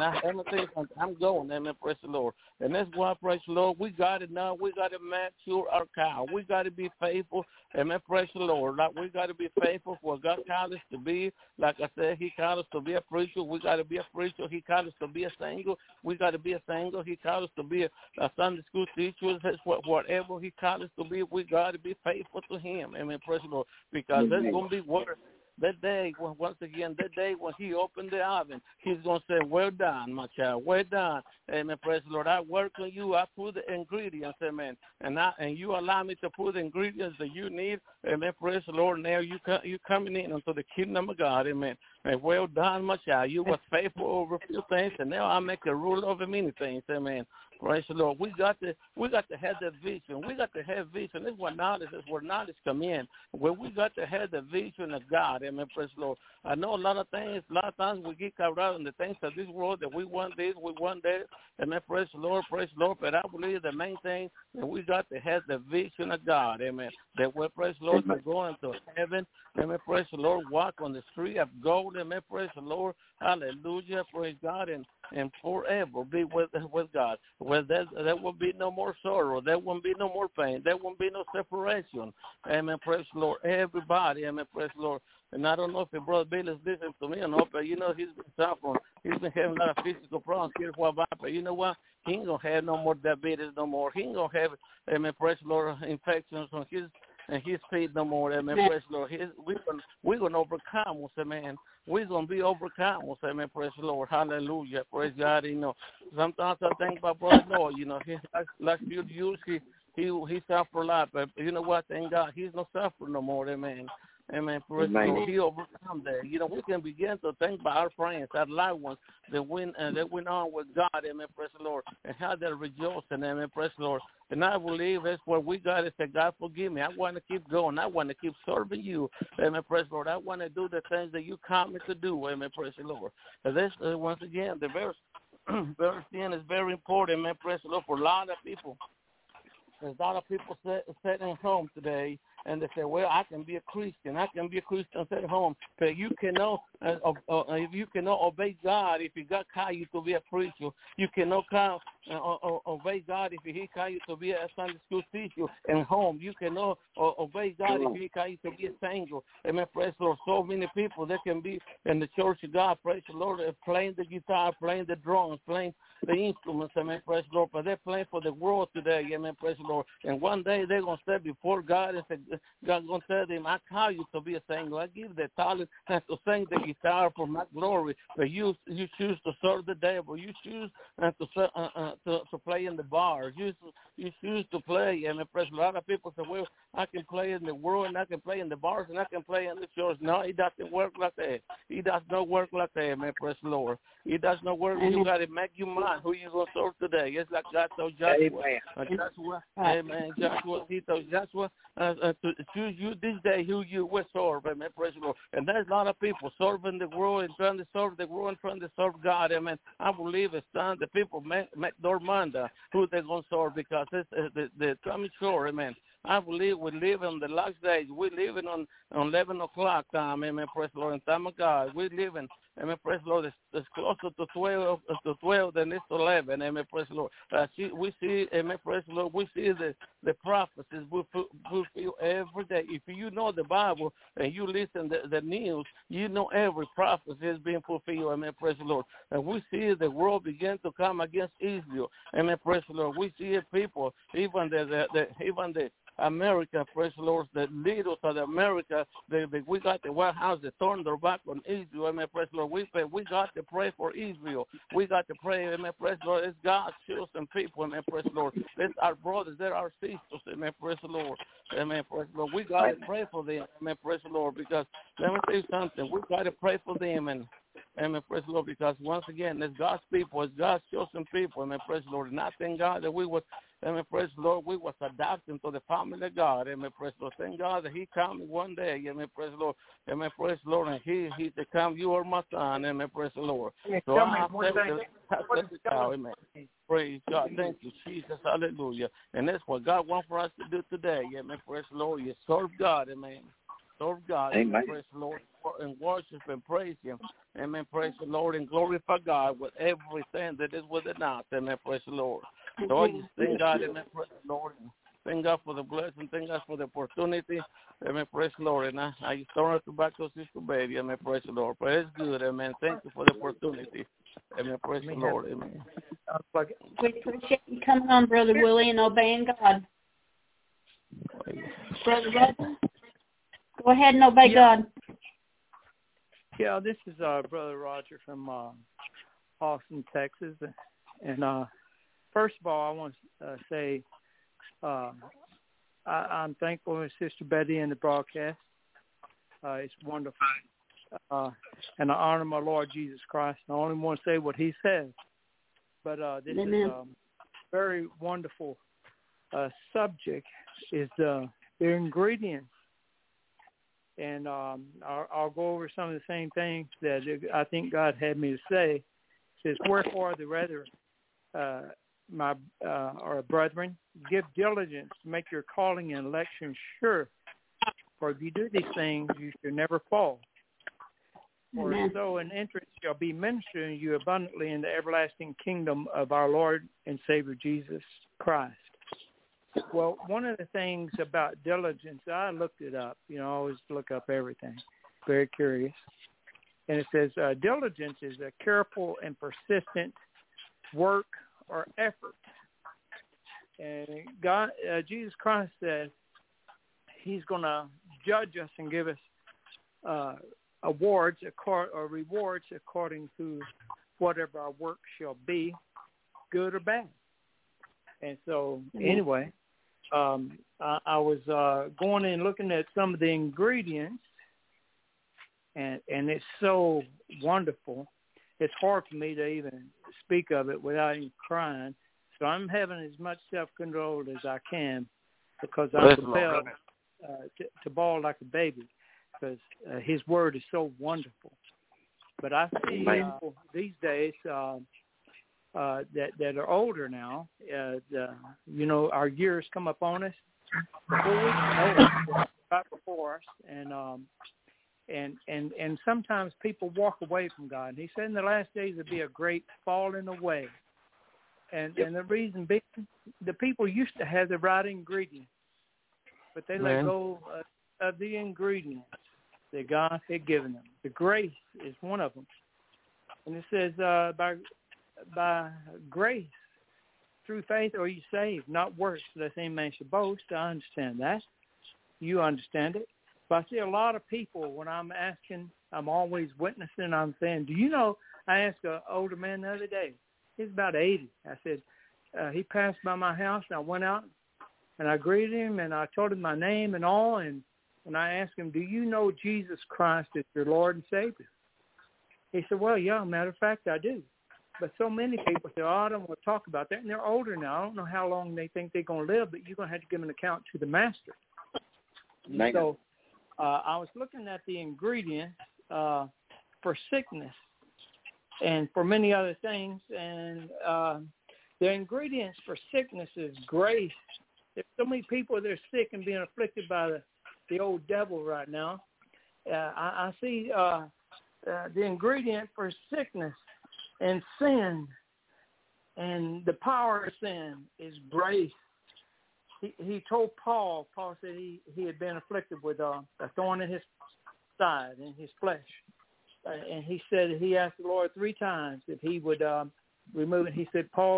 Speaker 7: I'm going, amen, praise the Lord. And that's why, praise the Lord, we got it now. We got to make sure our cow. We got to be faithful, amen, praise the Lord. Like we got to be faithful for God called us to be. Like I said, He called us to be a preacher. We got to be a preacher. He called us to be a single. We got to be a single. He called us to be a Sunday school teacher. That's whatever He called us to be, we got to be faithful to Him, amen, praise the Lord, because that's going to be worth that day, once again, that day when He opened the oven, He's going to say, well done, my child, well done. Amen, praise the Lord. I work on you. I put the ingredients, amen. And you allow me to put the ingredients that you need. Amen, praise the Lord. Now you coming in into the kingdom of God, amen. And well done, my child. You were faithful over a few things, and now I make a rule over many things, amen. Praise the Lord. We got to have that vision. We got to have vision. This is where knowledge come in. Where we got to have the vision of God. Amen. Praise the Lord. I know a lot of times we get caught out in the things of this world that we want this, we want that. Amen. Praise the Lord. Praise the Lord. But I believe the main thing that we got to have the vision of God. Amen. That we're, praise the Lord, to go into heaven. Amen. Praise the Lord. Walk on the street of gold. Amen. Praise the Lord. Hallelujah. Praise God. And forever be with God. Where there will be no more sorrow. There won't be no more pain. There won't be no separation. Amen. Praise the Lord. Everybody. Amen. Praise the Lord. And I don't know if your brother Bill is listening to me or not, but you know he's been suffering. He's been having a lot of physical problems here for a while. But you know what? He ain't going to have no more diabetes no more. He ain't going to have, amen, praise the Lord, infections on his feet no more. Amen, praise the Lord. We're going to overcome us, amen. We're going to be overcome us, amen, praise the Lord. Hallelujah, praise God. You know, sometimes I think about Brother Noah, you know, last few years he suffered a lot, but you know what? Thank God, he's not suffering no more, amen. Amen. Praise the Lord. He overcome that. You know, we can begin to think about our friends, our loved ones that went on with God. Amen. Praise the Lord. And how they're rejoicing. Amen. Praise the Lord. And I believe that's where we got to say, God, forgive me. I want to keep going. I want to keep serving you. Amen. Praise the Lord. I want to do the things that you call me to do. Amen. Praise the Lord. And this, once again, the verse 10 is very important. Amen. Praise the Lord. For a lot of people. There's a lot of people sitting at home today, and they say, well, I can be a Christian. I can be a Christian at home. But you cannot, if you cannot obey God, if God call you to be a preacher, you cannot obey God if He call you to be a Sunday school teacher at home. You cannot obey God if He call you to be a singer. Amen. Praise the Lord. So many people that can be in the church of God, praise the Lord, playing the guitar, playing the drums, playing the instruments. Amen. Praise the Lord. But they're playing for the world today. Amen. Praise the Lord. And one day they're going to stand before God and say, God's going to tell them, I call you to be a singer. I give the talent and to sing the guitar for my glory. But you choose to serve the devil. You choose to play in the bars. You choose to play. And a lot of people say, well, I can play in the world and I can play in the bars and I can play in the church. No, it doesn't work like that. It does not work like that, man. Praise the Lord. It does not work. You got to make your mind who you going to serve today. It's like God told Joshua. Amen. Joshua, he told Joshua to choose you this day who you will serve. Amen. Praise the Lord. And there's a lot of people serving the world and trying to serve the world and trying to serve God. Amen. I believe it's time the people make their mind who they're going to serve, because it's the coming sure. Amen. I believe we live in the last days. We're living on 11 o'clock time. Amen. Praise the Lord. In time of God. We're living. Amen. Praise the Lord. It's closer to 12 than it's 11. Amen. Praise the Lord. We see. Amen. Praise the Lord. We see the prophecies we fulfill every day. If you know the Bible and you listen to the news, you know every prophecy is being fulfilled. Amen. Praise the Lord. And we see the world begin to come against Israel. Amen. Praise the Lord. We see people, even the America, praise the Lord, the leaders of America, we got the White House that turned their back on Israel. Amen, praise the Lord. We got to pray for Israel. We got to pray, amen, praise the Lord. It's God's chosen people, amen, praise the Lord. It's our brothers, they're our sisters, amen, praise the Lord. Amen, praise the Lord. We got to pray for them, amen, praise the Lord, because let me tell you something. We got to pray for them, and amen, praise the Lord, because once again, it's God's people, it's God's chosen people, amen, praise the Lord. And I thank God that we was, amen, praise the Lord, we was adopted to the family of God, amen, praise the Lord. Thank God that He called me one day, amen, praise the Lord, amen, praise the Lord, and He to come, you are my son, amen, praise the Lord. So I thank the God, amen. Praise God, thank you, Jesus, hallelujah. And that's what God wants for us to do today, amen, praise the Lord. You serve God, amen. Serve God, amen, praise the Lord, and worship and praise Him, amen, praise the Lord, and glorify God with everything that is within us, amen, praise the Lord. So I just thank God, amen, praise the Lord, and thank God for the blessing, thank God for the opportunity, amen, praise the Lord, and I just turn it back to Sister Betty, amen, praise the Lord, but it's good, amen, thank you for the opportunity, amen, praise the Lord, amen.
Speaker 3: We appreciate you coming on, Brother Willie, and obeying God. Brother Roger, go ahead and obey God.
Speaker 8: Yeah, this is Brother Roger from Austin, Texas. And first of all, I want to say I'm thankful for Sister Betty and the broadcast. It's wonderful. And I honor my Lord Jesus Christ. I only want to say what He says. But this is a very wonderful subject, is the ingredients. And I'll go over some of the same things that I think God had me to say. It says, wherefore the rather, my brethren, give diligence to make your calling and election sure. For if you do these things, you shall never fall. For so an entrance shall be ministered to you abundantly in the everlasting kingdom of our Lord and Savior Jesus Christ. Well, one of the things about diligence, I looked it up. You know, I always look up everything. Very curious. And it says diligence is a careful and persistent work or effort. And God, Jesus Christ says He's going to judge us and give us awards or rewards according to whatever our work shall be, good or bad. And so, anyway, I was going and looking at some of the ingredients, and it's so wonderful. It's hard for me to even speak of it without even crying. So I'm having as much self-control as I can because I'm compelled to bawl like a baby because his word is so wonderful. But I see people these days that are older now. Our years come up on us right before us, and sometimes people walk away from God. And he said in the last days there'll be a great falling away. And the reason being, the people used to have the right ingredients, but they let go of the ingredients that God had given them. The grace is one of them. And it says, by grace, through faith are you saved, not works, lest any man should boast. I understand that. You understand it. But I see a lot of people, when I'm asking, I'm always witnessing, I'm saying, do you know, I asked an older man the other day, he's about 80. I said, he passed by my house, and I went out, and I greeted him, and I told him my name and all, and I asked him, do you know Jesus Christ is your Lord and Savior? He said, well, yeah, matter of fact, I do. But so many people say, I don't want to talk about that, and they're older now. I don't know how long they think they're going to live, but you're going to have to give an account to the Master. So I was looking at the ingredients for sickness and for many other things, and the ingredients for sickness is grace. There's so many people that are sick and being afflicted by the old devil right now. I see the ingredient for sickness and sin, and the power of sin is grace. He told Paul said he had been afflicted with a thorn in his side, in his flesh. And he said he asked the Lord 3 times if he would remove it. He said, Paul,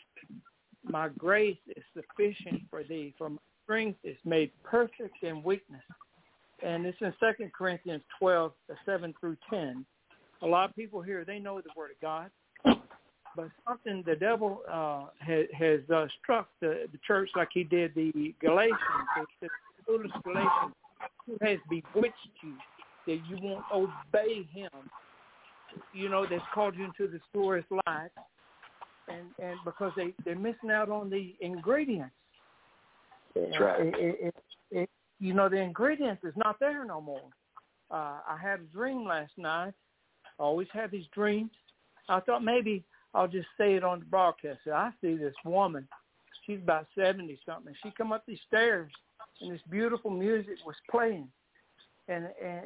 Speaker 8: my grace is sufficient for thee, for my strength is made perfect in weakness. And it's in 2 Corinthians 12, 7 through 10. A lot of people here, they know the Word of God. But something the devil has struck the church like he did the Galatians. The foolish Galatians, who has bewitched you that you won't obey him. That's called you into the glorious light. And because they're missing out on the ingredients. That's right. The ingredients is not there no more. I had a dream last night. I always have these dreams. I thought maybe I'll just say it on the broadcast. I see this woman. She's about 70-something. She come up these stairs, and this beautiful music was playing. And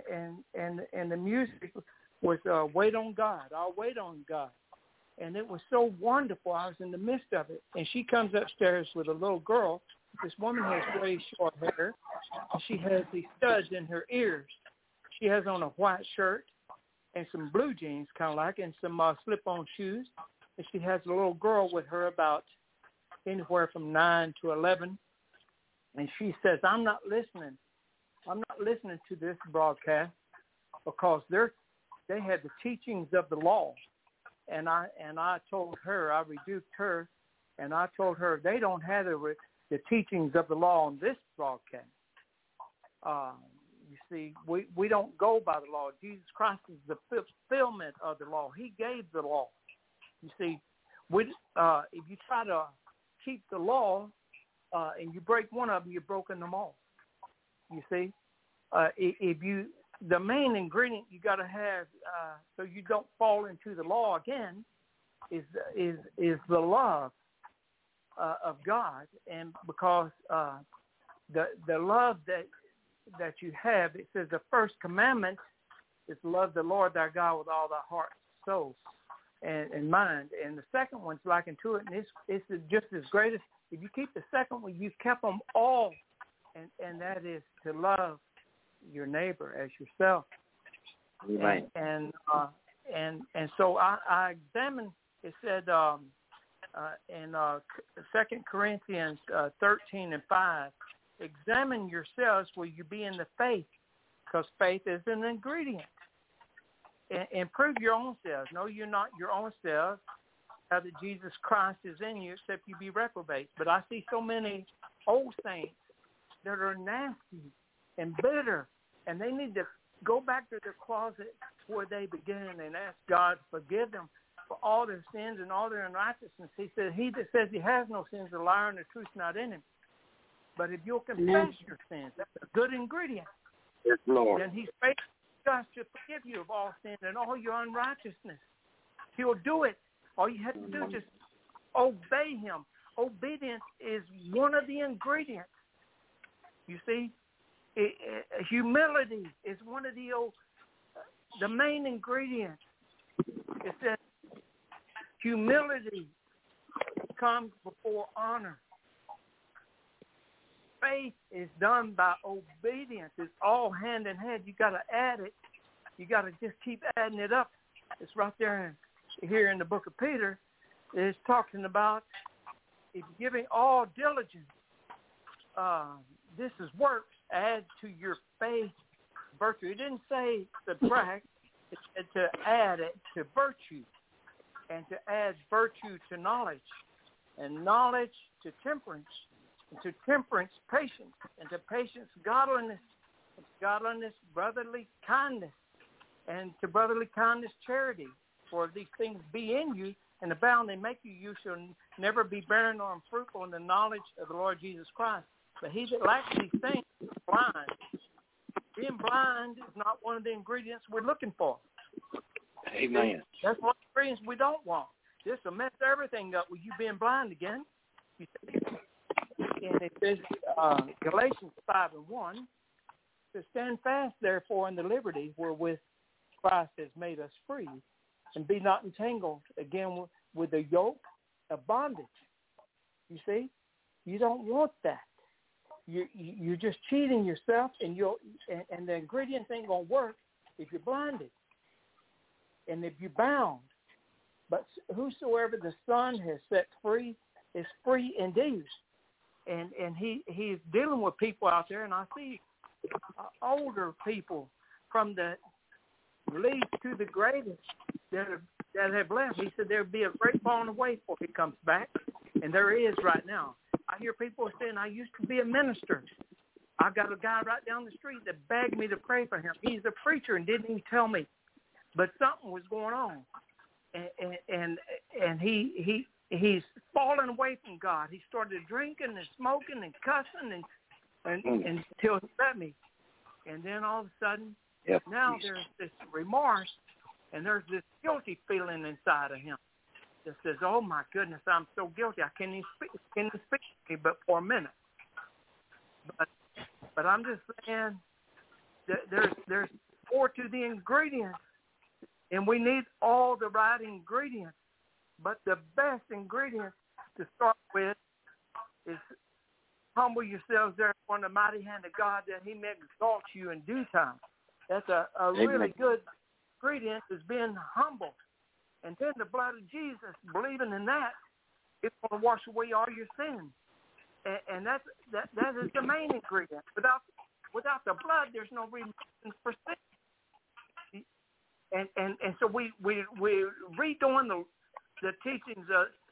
Speaker 8: the music was Wait on God. I'll wait on God. And it was so wonderful. I was in the midst of it. And she comes upstairs with a little girl. This woman has gray short hair. And she has these studs in her ears. She has on a white shirt and some blue jeans, kind of like, and some slip-on shoes. And she has a little girl with her about anywhere from 9 to 11. And she says, I'm not listening to this broadcast because they had the teachings of the law. And I told her, I rebuked her, and I told her they don't have the teachings of the law on this broadcast. You see, we don't go by the law. Jesus Christ is the fulfillment of the law. He gave the law. You see, if you try to keep the law and you break one of them, you've broken them all. You see, the main ingredient you got to have so you don't fall into the law again is the love of God, and because the love that you have, it says the first commandment is love the Lord thy God with all thy heart, soul, and mind, and the second one's like unto it, and it's just as great as if you keep the second one, you've kept them all, and that is to love your neighbor as yourself. Right. And so I examined. It said in 2 Corinthians 13:5, examine yourselves will you be in the faith, because faith is an ingredient. And prove your own selves. No, you're not your own selves. How that Jesus Christ is in you, except you be reprobate. But I see so many old saints that are nasty and bitter, and they need to go back to their closet where they began and ask God to forgive them for all their sins and all their unrighteousness. He said, he that says he has no sins is a liar and the truth's not in him. But if you'll confess your sins, that's a good ingredient.
Speaker 5: Yes, Lord.
Speaker 8: Then he's faithful just to forgive you of all sin and all your unrighteousness. He'll do it. All you have to do is just obey him. Obedience is one of the ingredients. You see, humility is one of the main ingredients. It says humility comes before honor. Faith is done by obedience. It's all hand in hand. You got to add it. You got to just keep adding it up. It's right there here in the book of Peter. It's talking about if you're giving all diligence, this is works, add to your faith virtue. It didn't say subtract. It said to add it to virtue, and to add virtue to knowledge, and knowledge to temperance, and to temperance patience, and to patience godliness, and to godliness brotherly kindness, and to brotherly kindness charity. For if these things be in you and abound, they make you, you shall never be barren or unfruitful in the knowledge of the Lord Jesus Christ. But he that lacks these things is blind. Being blind is not one of the ingredients we're looking for.
Speaker 5: Amen.
Speaker 8: That's one of the ingredients we don't want. This will mess everything up with you being blind again. And it says, Galatians 5:1, to stand fast, therefore, in the liberty wherewith Christ has made us free, and be not entangled again with the yoke of bondage. You see, you don't want that. You're just cheating yourself, and the ingredients ain't gonna work if you're blinded, and if you're bound. But whosoever the Son has set free is free indeed. And he's dealing with people out there, and I see older people from the least to the greatest that have left. He said there'll be a great falling away before he comes back, and there is right now. I hear people saying, I used to be a minister. I got a guy right down the street that begged me to pray for him. He's a preacher and didn't even tell me, but something was going on, and he's fallen away from God. He started drinking and smoking and cussing and until he met me, and then all of a sudden, now there's this remorse and there's this guilty feeling inside of him that says, "Oh my goodness, I'm so guilty. I can't even speak but for a minute." But I'm just saying that there's more to the ingredients, and we need all the right ingredients. But the best ingredient to start with is humble yourselves there upon the mighty hand of God, that he may exalt you in due time. That's a really good ingredient, is being humble. And then the blood of Jesus, believing in that, it's going to wash away all your sins. And that is the main ingredient. Without the blood, there's no remission for sin. And so we're redoing the teachings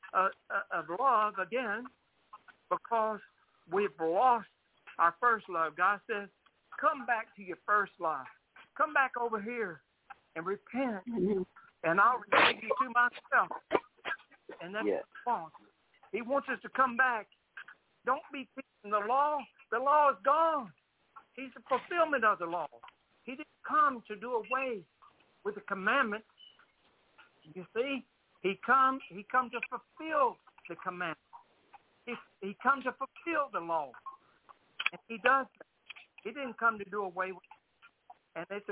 Speaker 8: of love again, because we've lost our first love. God says, come back to your first love. Come back over here and repent, and I'll receive you to myself. And that's what he wants. He wants us to come back. Don't be teaching the law. The law is gone. He's the fulfillment of the law. He didn't come to do away with the commandments. You see? He comes to fulfill the commandments. He comes to fulfill the law. And he does that. He didn't come to do away with it. And it's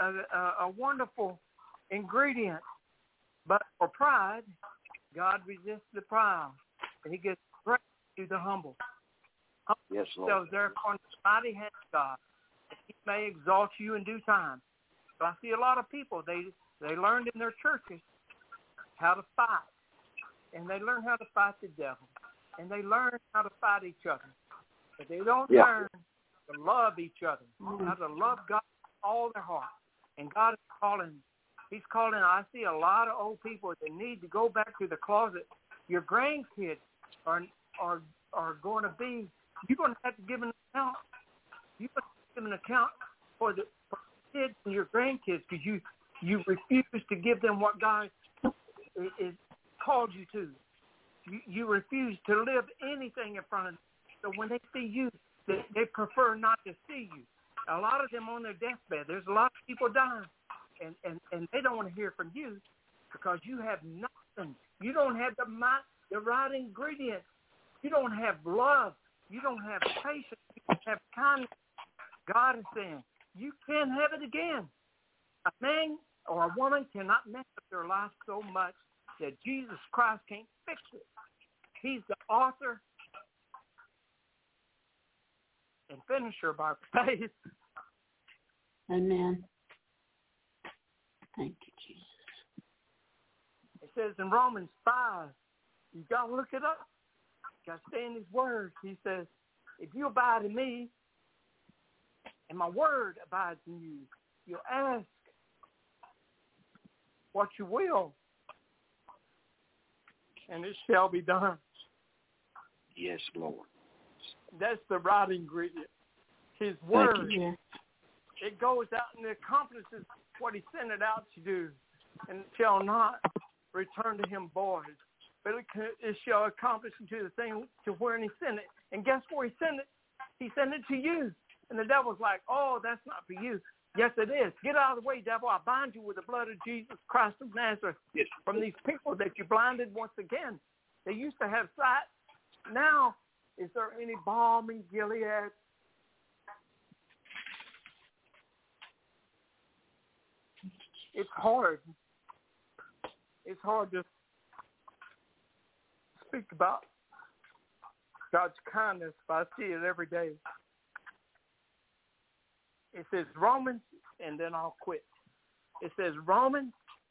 Speaker 8: a wonderful ingredient. But for pride, God resists the proud, and he gives grace to the humble.
Speaker 5: Yes, Lord.
Speaker 8: So therefore, the mighty hand of God, that he may exalt you in due time. So I see a lot of people, they learned in their churches how to fight, and they learn how to fight the devil, and they learn how to fight each other, but they don't learn to love each other, how to love God with all their heart. And God is calling. He's calling. I see a lot of old people that need to go back to the closet. Your grandkids are going to be. You're going to have to give an account. You're going to have to give an account for kids and your grandkids because you refuse to give them what God is called you to. You refuse to live anything in front of them. So when they see you, they prefer not to see you. A lot of them on their deathbed, there's a lot of people dying, and they don't want to hear from you because you have nothing. You don't have the right ingredients. You don't have love. You don't have patience. You don't have kindness. God is saying, you can't have it again. A man or a woman cannot mess up their life so much that Jesus Christ can't fix it. He's the author and finisher by faith.
Speaker 3: Amen. Thank you, Jesus.
Speaker 8: It says in Romans 5, you got to look it up. You got to stay in his word. He says, if you abide in me and my word abides in you, you'll ask what you will, and it shall be done.
Speaker 5: Yes, Lord.
Speaker 8: That's the right ingredient. His word.
Speaker 3: Thank you.
Speaker 8: It goes out and accomplishes what he sent it out to do, and it shall not return to him void, but it shall accomplish to the thing to where he sent it. And guess where he sent it? He sent it to you. And the devil's like, oh, that's not for you. Yes, it is. Get out of the way, devil. I bind you with the blood of Jesus Christ of Nazareth from these people that you blinded once again. They used to have sight. Now, is there any balm in Gilead? It's hard. It's hard to speak about God's kindness, but I see it every day. It says Romans, and then I'll quit. It says Romans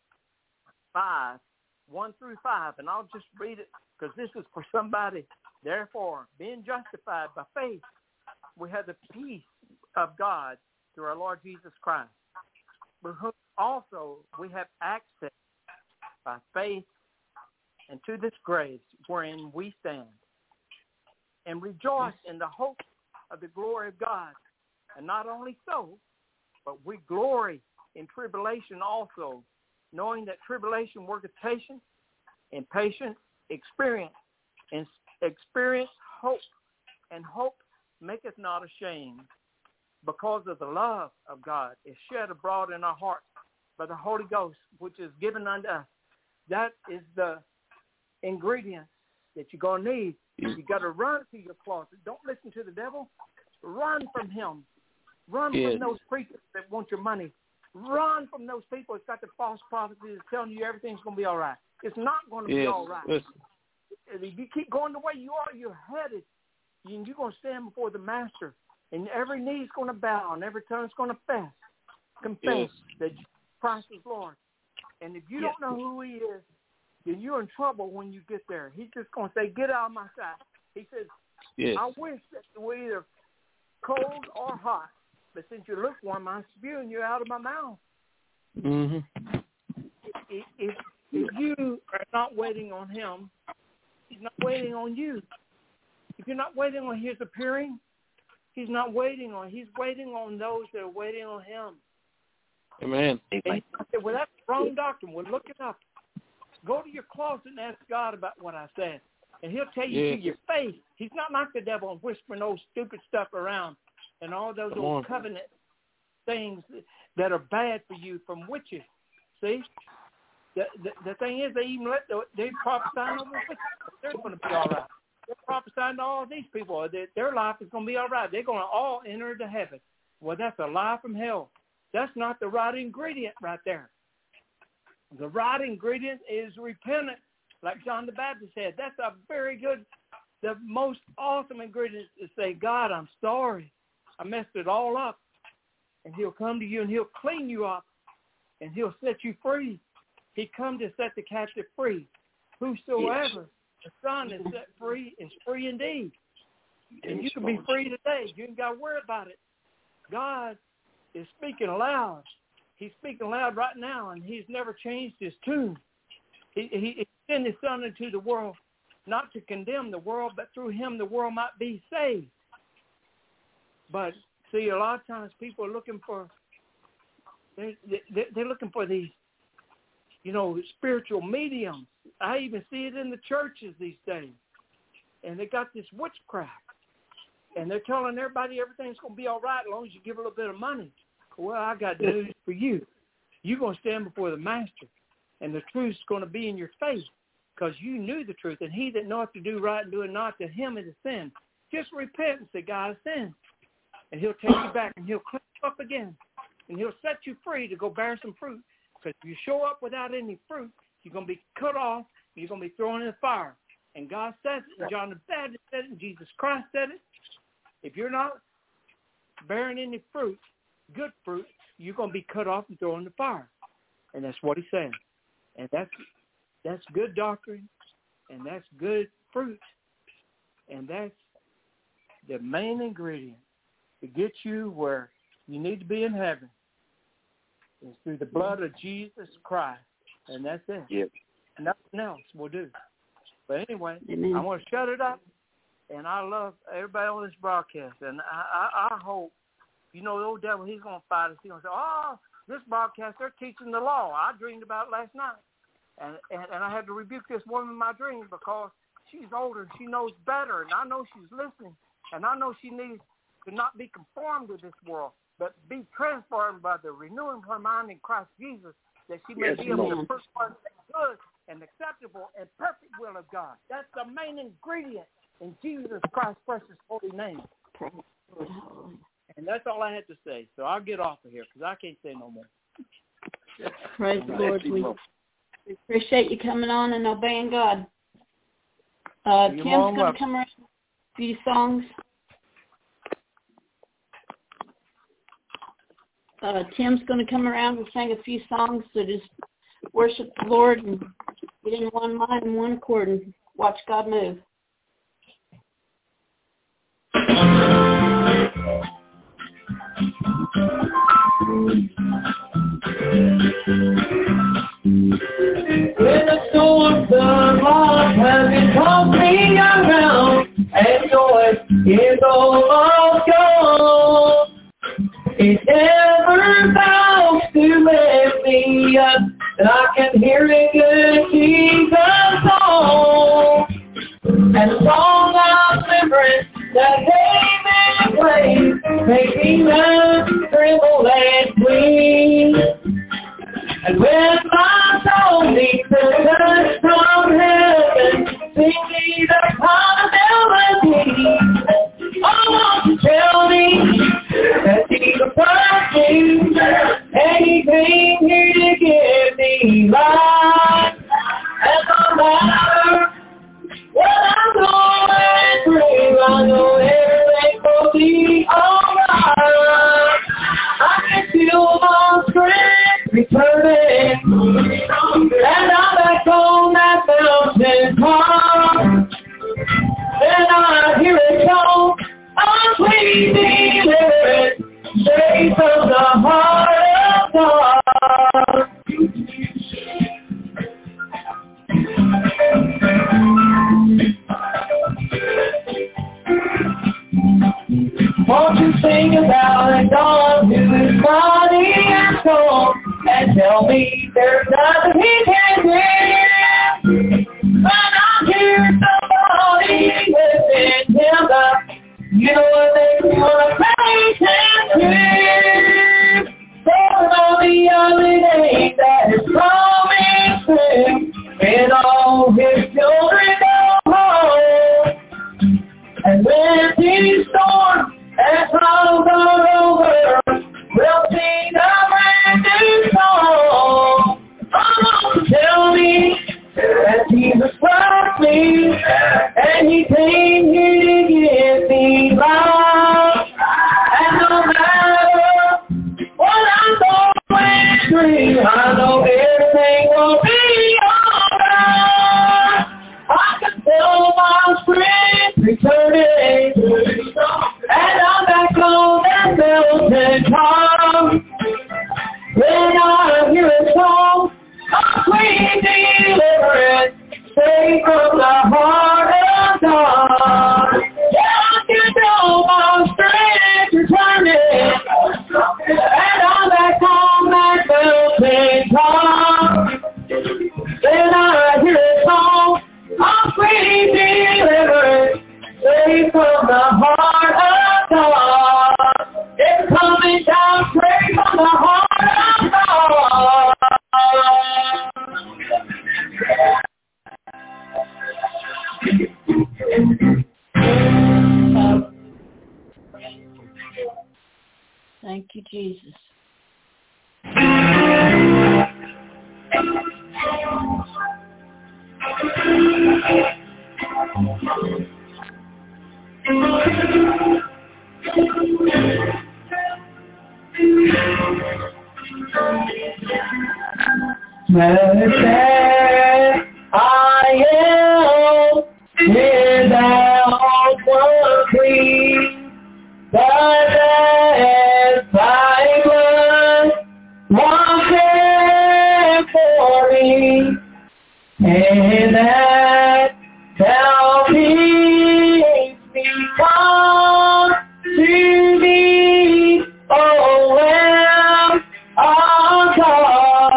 Speaker 8: 5, 1 through 5, and I'll just read it because this is for somebody. Therefore, being justified by faith, we have the peace of God through our Lord Jesus Christ, with whom also we have access by faith into this grace wherein we stand, and rejoice in the hope of the glory of God. And not only so, but we glory in tribulation also, knowing that tribulation worketh patience, and patience experience, and experience hope, and hope maketh not ashamed, because of the love of God is shed abroad in our hearts by the Holy Ghost, which is given unto us. That is the ingredient that you're going to need. You got to run to your closet. Don't listen to the devil. Run from him. Run from those preachers that want your money. Run from those people that's got the false prophecies telling you everything's going to be all right. It's not going to be all right. If you keep going the way you are, you're headed. You're going to stand before the Master, and every knee's going to bow, and every tongue's going to confess that Christ is Lord. And if you don't know who he is, then you're in trouble when you get there. He's just going to say, get out of my sight. He says, I wish that you were either cold or hot, but since you're lukewarm, I'm spewing you out of my mouth.
Speaker 7: Mm-hmm.
Speaker 8: If you are not waiting on him, he's not waiting on you. If you're not waiting on his appearing, he's waiting on those that are waiting on him.
Speaker 7: Amen.
Speaker 8: Well, that's wrong doctrine. Well, look it up. Go to your closet and ask God about what I said, and he'll tell you to your face. He's not like the devil and whispering those stupid stuff around and all those old covenant things that are bad for you from witches. See? The thing is, they prophesying over witches. They're going to be all right. They're prophesying to all these people that their life is going to be all right. They're going to all enter into heaven. Well, that's a lie from hell. That's not the right ingredient right there. The right ingredient is repentance, like John the Baptist said. That's a very good, the most awesome ingredient to say, God, I'm sorry. I messed it all up. And he'll come to you and he'll clean you up and he'll set you free. He come to set the captive free. Whosoever the Son is set free is free indeed. And you can be free today. You ain't got to worry about it. God is speaking loud. He's speaking loud right now, and he's never changed his tune. He sent his Son into the world, not to condemn the world, but through him the world might be saved. But, see, a lot of times people are looking for They're looking for these, spiritual mediums. I even see it in the churches these days. And they got this witchcraft. And they're telling everybody everything's going to be all right as long as you give a little bit of money. Well, I got news for you. You're going to stand before the Master, and the truth's going to be in your face because you knew the truth. And he that knoweth to do right and do it not, to him it is sin. Just repent and say, God, I sinned. And he'll take you back, and he'll clean you up again. And he'll set you free to go bear some fruit. Because if you show up without any fruit, you're going to be cut off, and you're going to be thrown in the fire. And God says it, and John the Baptist said it, and Jesus Christ said it. If you're not bearing any fruit, good fruit, you're going to be cut off and thrown in the fire. And that's what he said. And that's good doctrine, and that's good fruit. And that's the main ingredient to get you where you need to be in heaven is through the blood of Jesus Christ. And that's it.
Speaker 5: Yep.
Speaker 8: Nothing else will do. But anyway,
Speaker 3: Amen.
Speaker 8: I want to shut it up. And I love everybody on this broadcast. And I hope, the old devil, he's going to fight us. He's going to say, this broadcast, they're teaching the law. I dreamed about it last night. And I had to rebuke this woman in my dream because she's older and she knows better. And I know she's listening. And I know she needs to not be conformed to this world, but be transformed by the renewing of her mind in Christ Jesus, that she may be able to perform the good and acceptable and perfect will of God. That's the main ingredient in Jesus Christ's precious holy name. And that's all I had to say. So I'll get off of here because I can't say no more.
Speaker 3: Praise the Lord. We appreciate you coming on and obeying God. Tim's going to come around with a few songs. Tim's going to come around and sing a few songs to just worship the Lord and get in one mind and one accord and watch God move.
Speaker 6: When the storms of life have been tossing around and joy is almost gone, it never fails to lift me up. I can hear it good Jesus song, and the song of deliverance that David played makes me run, tremble, and flee. And when my soul needs a touch from heaven, sing me the possibility. I want to tell me that he's a person, and he came here to give me life. And no matter what I'm going through, I know everything will be alright. I can feel my strength returning, and I'm back on that mountain top. Then I hear it call, a sweet deliverance, straight from the heart of God. Won't you sing about a God who is mighty and strong, and tell me there's nothing he can do? When I hear somebody lifting him up, you know what makes me want to praise him too. Tell all the other days that his promise through, and all his children go home. And when these storms and clouds are over, we'll sing a brand new song. Oh, tell me that Jesus loves me, and he came here to give me life. And no matter what I'm going through, I know everything will be alright. I can feel my strength returning, and I'm back on that mountain top. When I hear a song, a sweet deliverance, straight from the heart of God. Yeah, I can feel my strength returning, and I'm back on that
Speaker 3: Thank you, Jesus.
Speaker 6: Blessed I am without one plea, but that thy blood was for me, and that thou didst become to me, O Lamb of God.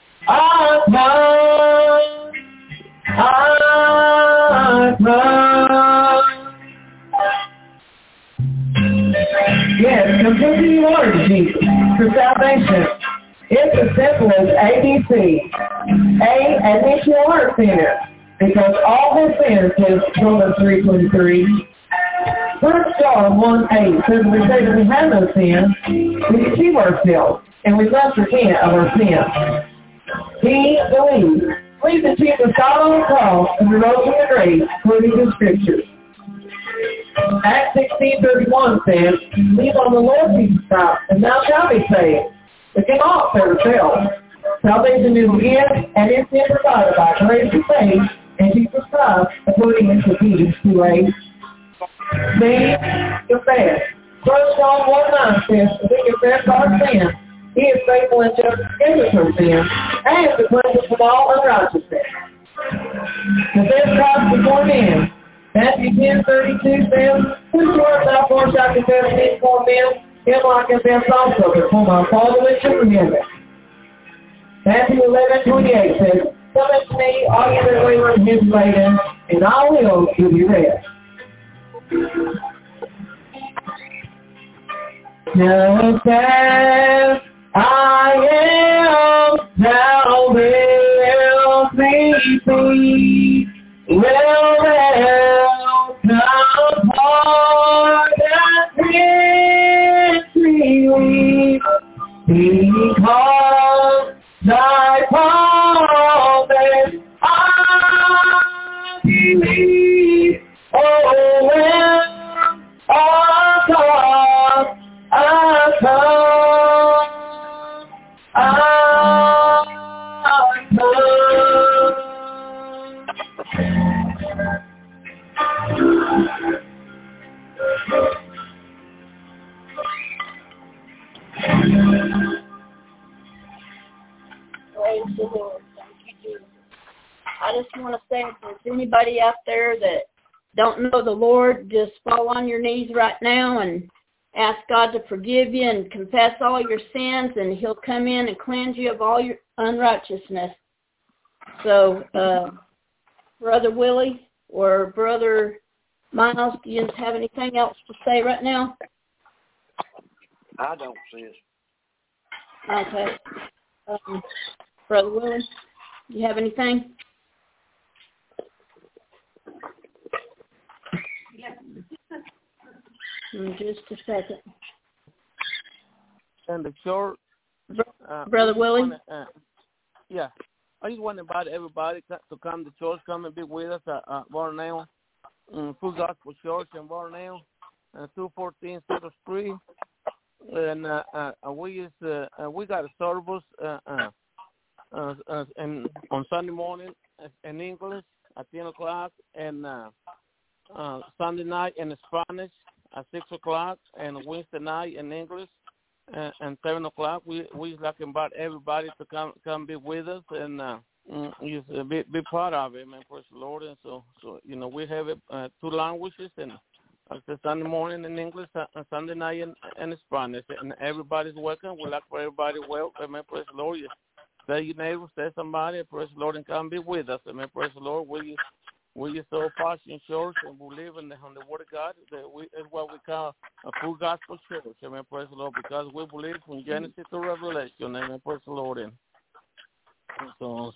Speaker 6: Yes, come to the Lord Jesus for salvation. It's as simple as ABC. A, admit you are a sinner, because all have sinned, says Romans 3:23. 1 John 1:8 says we say that we have no sin, we deceive ourselves, and we must repent of our sins. He believes. Believe that Jesus died on the cross and rose from the grave, according to the Scriptures. Acts 16:31 says, believe on the Lord Jesus Christ, and thou shalt be saved. We cannot save ourselves. Salvation is a gift, and it's been provided by grace and faith in Jesus Christ, according to Ephesians 2:8. See, confess. 1 John 1:9 says, if we confess our sin, He is faithful and just to forgive us our sin, and to cleanse us from all unrighteousness. Confess Christ before men. Matthew 10:32 says, whosoever thou far shalt confess me before men, him I confess also before my Father which is in heaven. Matthew 11:28 says, come unto me, all you that labor and heavy laden, and I will give you rest. Just as I am, thou wilt be free. Well, thou heart that freely, because thy promise I believe. Oh, Lamb of God, I come.
Speaker 3: Praise the Lord. Thank you, Jesus. I just want to say, if there's anybody out there that don't know the Lord, just fall on your knees right now and ask God to forgive you and confess all your sins, and He'll come in and cleanse you of all your unrighteousness. So, Brother Willie or Brother Miles, do you have anything else to say right now?
Speaker 5: I don't, sis.
Speaker 3: Okay. Brother Willie, do you have anything? Just a second.
Speaker 7: And the church,
Speaker 3: Brother Willie?
Speaker 7: Yeah. I just want to invite everybody to come to church, come and be with us at Varnell, Full Gospel Church in Varnell, 214 Cedar Street. And we got a service on Sunday morning in English at 10 o'clock, and Sunday night in Spanish at 6 o'clock, and Wednesday night in English and 7 o'clock. We like to invite everybody to come be with us and just be part of it, man. Praise the Lord. And so we have it 2 languages, and Sunday morning in English and Sunday night in Spanish, and everybody's welcome. We like for everybody welcome. Amen. Praise the Lord. Tell your neighbors, tell somebody, praise the Lord, and come be with us. Amen. Praise the Lord. We just so passionate church, and we live on the Word of God. It's what we call a full gospel church. Amen. Praise the Lord, because we believe from Genesis to Revelation. Amen. Praise the Lord. And so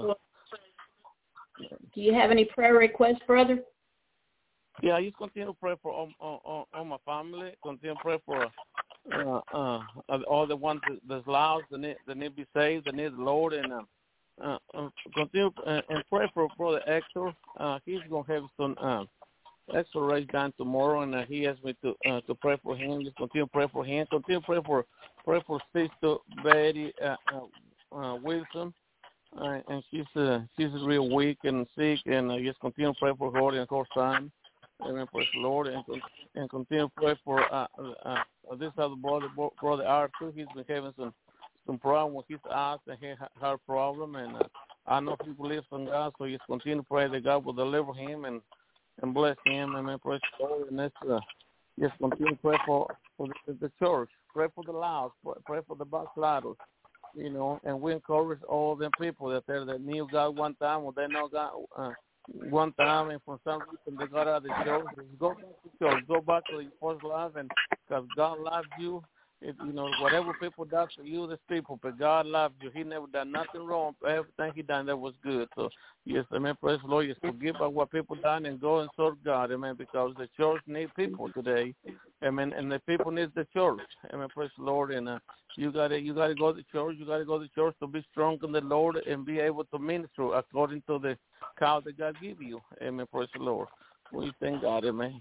Speaker 3: do you have any prayer requests, brother?
Speaker 7: Yeah, I just continue to pray for all my family. Continue to pray for all the ones that's lost, they need to be saved, they need the Lord, and continue and pray for Brother Hector. He's going to have some extra race down tomorrow, and he asked me to pray for him. Just continue to pray for him. Continue to pray for Sister Betty Wilson, and she's real weak and sick, and just continue to pray for her and her son. Amen. Praise the Lord, and continue to pray for this other brother Arthur. He's been having some problem with his eyes and heart problem, and I know he believes in God, so just continue to pray that God will deliver him and bless him. Amen. Praise the Lord, and just continue to pray for the church, pray for the lost, pray for the backsliders, and we encourage all them people that knew God one time or they know God one time, and for some reason they got out of the church. Go back to church, go back to your first love, and because God loves you. Whatever people done for you, this people, but God loved you. He never done nothing wrong. Everything he done, that was good. So, yes, amen, praise the Lord. Just forgive about what people done and go and serve God, amen, because the church needs people today, amen, and the people need the church, amen, praise the Lord. And you gotta go to church. You gotta go to church to be strong in the Lord and be able to minister according to the call that God give you, amen, praise the Lord. We thank God, amen.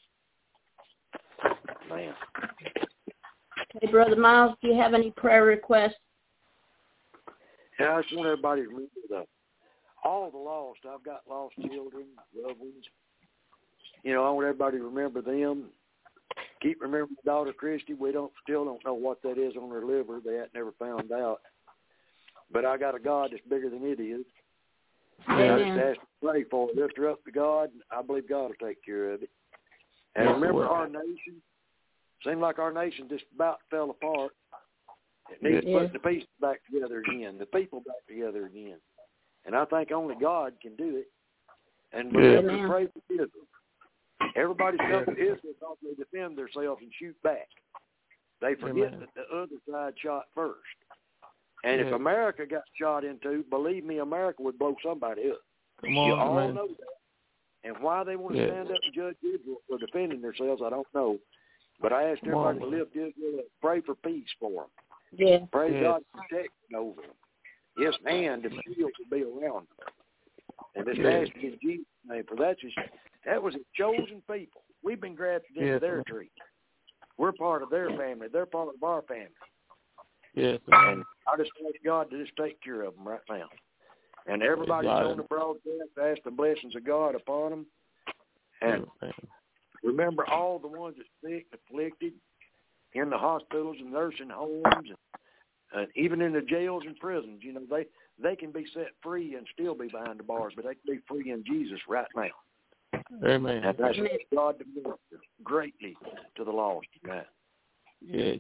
Speaker 5: Man.
Speaker 3: Okay, Brother Miles, do you have any prayer requests?
Speaker 5: Yeah, I just want everybody to remember all the lost. I've got lost children, loved ones. I want everybody to remember them. Keep remembering my daughter Christy. We still don't know what that is on her liver. They ain't never found out. But I got a God that's bigger than it is. And I just ask to pray for her. Lift her up to God, and I believe God will take care of it. And remember our nation. Seemed like our nation just about fell apart. It needs putting the pieces back together again, the people back together again. And I think only God can do it. And remember to pray for Israel. Everybody's coming to Israel because they defend themselves and shoot back. They forget that the other side shot first. And if America got shot into, believe me, America would blow somebody up. You all know that. And why they want to stand up and judge Israel for defending themselves, I don't know. But I asked everybody to lift Israel and pray for peace for them.
Speaker 3: Yeah.
Speaker 5: Pray God's protection over them. Yes, and the shield will be around them. And this asked in Jesus' name, for that was a chosen people. We've been grafted into their tree. We're part of their family. They're part of our family.
Speaker 7: Yes.
Speaker 5: And I just ask God to just take care of them right now. And everybody on the broadcast, ask the blessings of God upon them. And remember all the ones that sick, afflicted, in the hospitals and nursing homes, and even in the jails and prisons. They can be set free and still be behind the bars, but they can be free in Jesus right now.
Speaker 7: Amen.
Speaker 5: And that's God to minister greatly to the lost. Right?
Speaker 7: Yes.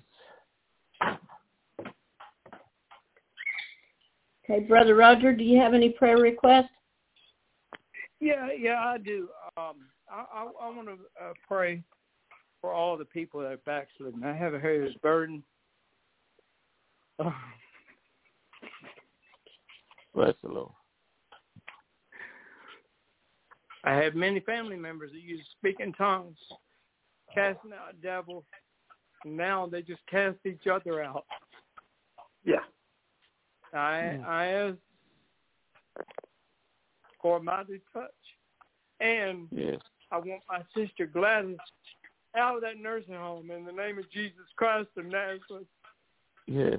Speaker 3: Okay, Brother Roger, do you have any prayer requests?
Speaker 8: Yeah, I do. I want to pray for all the people that are backslidden. I have a heavy burden.
Speaker 7: Bless the Lord.
Speaker 8: I have many family members that used to speak in tongues, casting out devils, and now they just cast each other out.
Speaker 5: Yeah.
Speaker 8: I ask for a mighty touch. And I want my sister Gladys out of that nursing home in the name of Jesus Christ of Nazareth.
Speaker 7: Yes.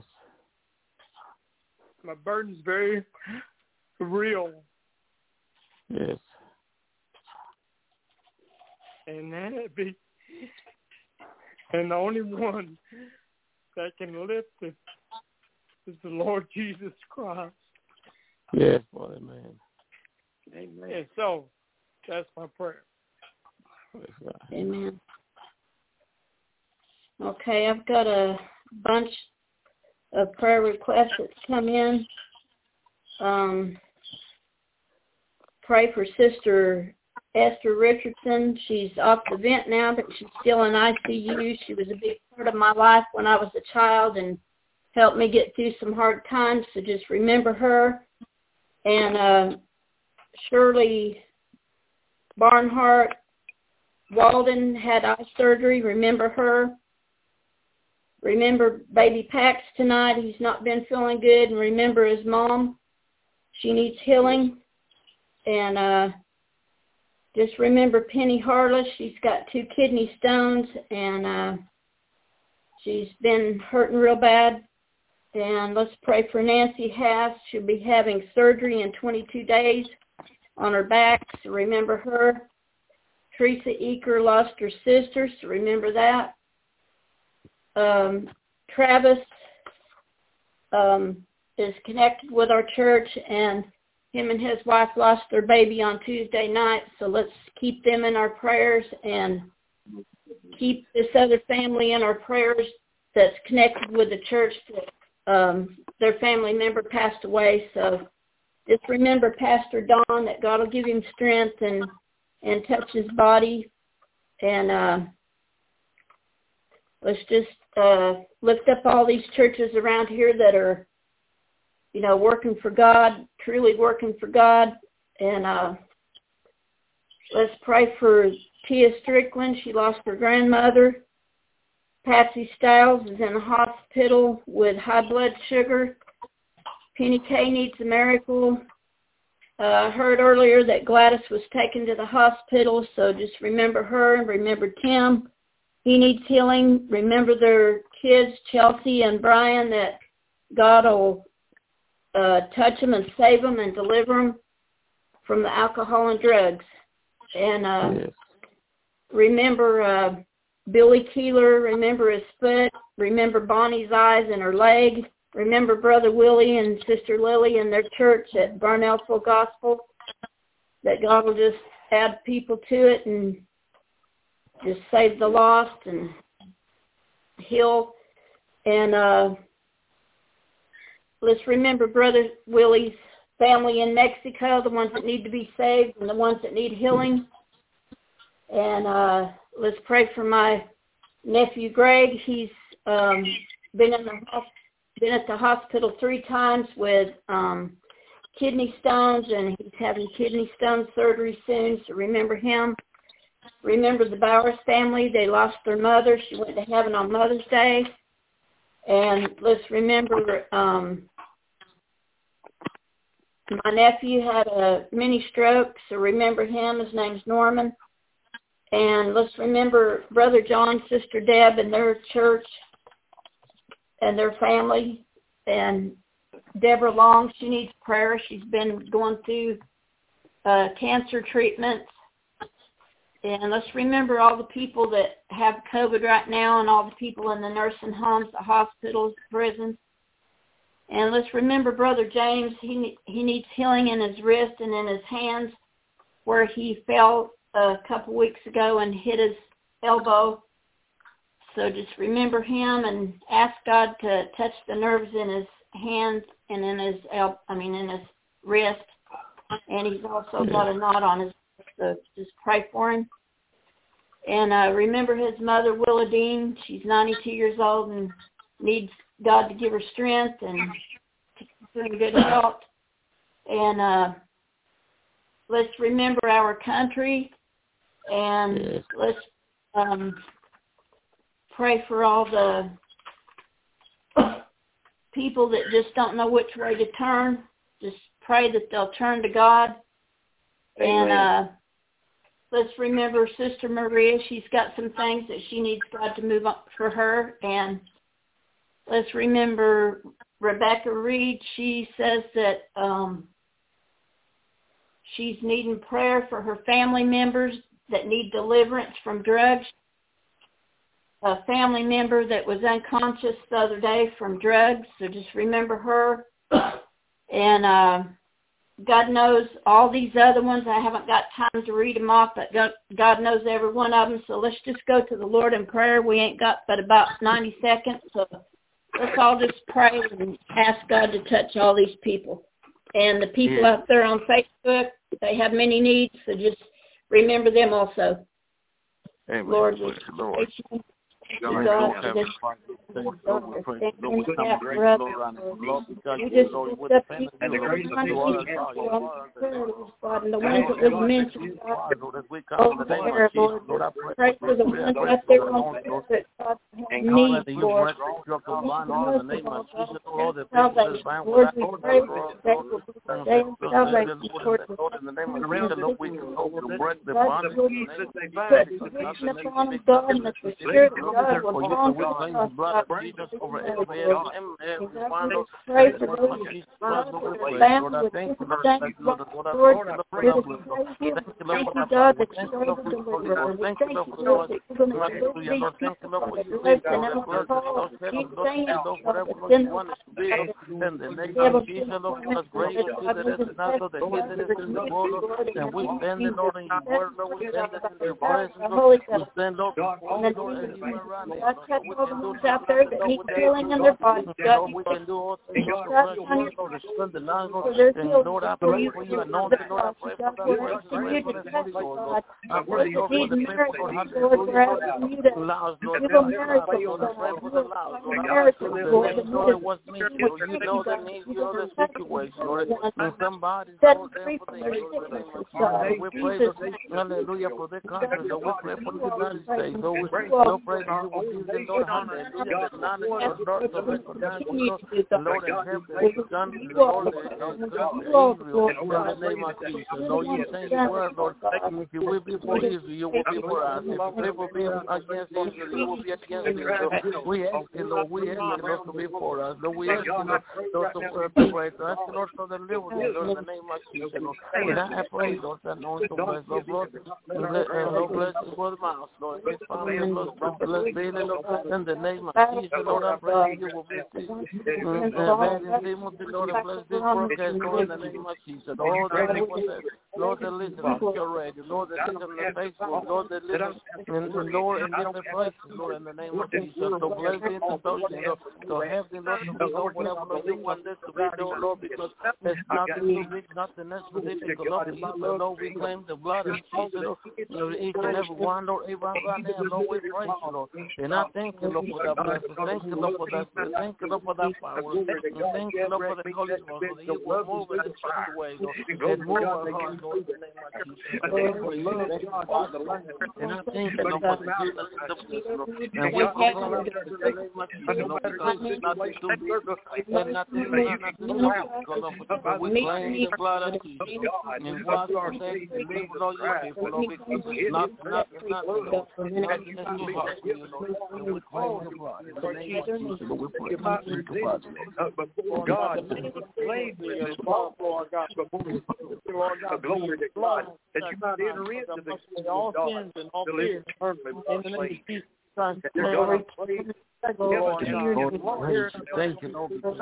Speaker 8: My burden's very real.
Speaker 7: Yes.
Speaker 8: And the only one that can lift it is the Lord Jesus Christ.
Speaker 7: Yes, Father, amen.
Speaker 5: Amen.
Speaker 8: And so, that's my prayer.
Speaker 3: Amen. Okay, I've got a bunch of prayer requests that's come in. Pray for Sister Esther Richardson. She's off the vent now, but she's still in ICU. She was a big part of my life when I was a child and helped me get through some hard times, so just remember her. And Shirley Barnhart Walden had eye surgery. Remember her. Remember baby Pax tonight. He's not been feeling good. And remember his mom. She needs healing. And just remember Penny Harless. She's got 2 kidney stones, and she's been hurting real bad. And let's pray for Nancy Haas. She'll be having surgery in 22 days on her back. So remember her. Teresa Eaker lost her sister, so remember that. Travis is connected with our church, and him and his wife lost their baby on Tuesday night, so let's keep them in our prayers and keep this other family in our prayers that's connected with the church that their family member passed away. So just remember Pastor Don, that God will give him strength and touch his body. And let's just lift up all these churches around here that are, working for God, truly working for God. And let's pray for Tia Strickland. She lost her grandmother. Patsy Stiles is in the hospital with high blood sugar. Penny Kay needs a miracle. I heard earlier that Gladys was taken to the hospital, so just remember her and remember Tim. He needs healing. Remember their kids, Chelsea and Brian, that God will touch them and save them and deliver them from the alcohol and drugs. And remember Billy Keeler, remember his foot, remember Bonnie's eyes and her leg, remember Brother Willie and Sister Lily and their church at Barnell Full Gospel, that God will just add people to it and just save the lost and heal. And let's remember Brother Willie's family in Mexico, the ones that need to be saved and the ones that need healing. And let's pray for my nephew Greg. He's been at the hospital 3 times with kidney stones, and he's having kidney stone surgery soon, so remember him. Remember the Bowers family. They lost their mother. She went to heaven on Mother's Day. And let's remember my nephew had a mini stroke, so remember him. His name's Norman. And let's remember Brother John, Sister Deb, and their church and their family. And Deborah Long, she needs prayer. She's been going through cancer treatments. And let's remember all the people that have COVID right now and all the people in the nursing homes, the hospitals, prisons. And let's remember Brother James. He needs healing in his wrist and in his hands where he fell a couple weeks ago and hit his elbow. So just remember him and ask God to touch the nerves in his hands and in his in his wrist. And he's also got a knot on his wrist, so just pray for him. And remember his mother, Willa Dean. She's 92 years old and needs God to give her strength and to keep her in good health. And let's remember our country. And let's pray for all the people that just don't know which way to turn. Just pray that they'll turn to God. Amen. And let's remember Sister Maria. She's got some things that she needs God to move up for her. And let's remember Rebecca Reed. She says that she's needing prayer for her family members that need deliverance from drugs. A family member that was unconscious the other day from drugs, so just remember her. And God knows all these other ones. I haven't got time to read them off, but God knows every one of them. So let's just go to the Lord in prayer. We ain't got but about 90 seconds, so let's all just pray and ask God to touch all these people. And the people out there on Facebook, they have many needs, so just remember them also.
Speaker 7: Amen.
Speaker 3: Lord, we
Speaker 7: Lord.
Speaker 3: God,
Speaker 7: And
Speaker 3: need
Speaker 7: God, you
Speaker 3: for
Speaker 7: break the blind in the name of Jesus, Lord, that
Speaker 3: salvation. Lord, we pray that today will be the day of salvation.
Speaker 7: Lord, in the name of Jesus, Lord, we can hope to break the
Speaker 3: God,
Speaker 7: bondage
Speaker 3: will
Speaker 7: in
Speaker 3: you
Speaker 7: the name of
Speaker 3: put conviction upon them, God, and that the Spirit of God will fall
Speaker 7: we
Speaker 3: on
Speaker 7: claim
Speaker 3: us,
Speaker 7: the blood
Speaker 3: God.
Speaker 7: of Jesus over every
Speaker 3: And
Speaker 7: every
Speaker 3: God,
Speaker 7: bondage.
Speaker 3: we pray for those God that are bound with different things, Lord, we're to praise you. Thank you, God, that you are the deliverer. We thank you, Lord, that you're going to deliver these people, God, that live in alcohol, keep saying it, God, that's been
Speaker 7: in the name of Jesus, Lord, for us great is he that is in us, so that he that is in the world, and we stand in Lord in your word, Lord, we stand in your presence, Lord, we stand, Lord, Lord, and you around us,
Speaker 3: God, touch all the ones out there that need healing in their bodies, God.
Speaker 7: We can do all things, Lord, to strengthen us, Lord, and Lord, I pray for you, anointed, Lord, I pray for that,
Speaker 3: Continue to touch, God.
Speaker 7: I pray, Lord, for the people, Lord,
Speaker 3: Lord, we're asking you to give them miracles, Lord,
Speaker 7: Lord, it was me, Lord, you know the need, you know the situation, Lord, and somebody's
Speaker 3: set
Speaker 7: Lord,
Speaker 3: free
Speaker 7: for
Speaker 3: from
Speaker 7: the
Speaker 3: their sicknesses, God.
Speaker 7: we pray, hallelujah, for their country, Lord, we pray for the United States, Lord, we pray that you will give them, Lord, hallelujah, that knowledge of Lord, to recognize, Lord, and help them to done, Lord, in the name of Jesus, Lord, you say your word, Lord, if you will be for Israel, you will be for us, if you will be against Israel, you will be against Israel, so we ask you, Lord, Lord, to be for us, Lord, we ask you, Lord, to pray, to ask you, Lord, for the liberty, Lord, in the name of Jesus, Lord, and I pray, Lord, that no one to bless, Lord, Lord, bless his brother Miles, Lord, his family, Lord, bless Bailey, Lord, in the name of Jesus, Lord, I pray you will bless this, and Timothy, Lord, bless this broadcast, Lord, in the name of Jesus, Lord, that listen to your radio, Lord, that listen to Facebook, Lord, that listen, and Lord, in different places, Lord, in the name of Jesus, so bless the institution, Lord, so have the Lord to be, Lord, whatever Lord you want this to be, Lord, because there's nothing too big, nothing that's so difficult, Lord, we claim the blood of Jesus, Lord, each and every one, Lord, right now, Lord, we praise you, Lord, and I thank you, Lord, for that blessing, thank you, Lord, for that, thank you, Lord, for that power, and thank you, Lord, for the Holy Spirit, for the evil move in such a way, Lord, and move our hearts, Lord, in the name of Jesus, and I thank you, Lord, for the goodness of the peace, Lord, and we proclaim in the name of Jesus, Lord, because it's nothing too big, and nothing difficult, but we claim the blood of Jesus, and wash our sins, and live with all your people, Lord, because nothing is too hard for you, Lord, and we claim the blood, in the name of Jesus, Lord, we pray,
Speaker 5: before God, slavery is involved, Lord God, before the glory to God, that you might enter into the all sins and all fears, in the name of Jesus Christ, that you're going to praise Lord,
Speaker 7: thank you, Lord, because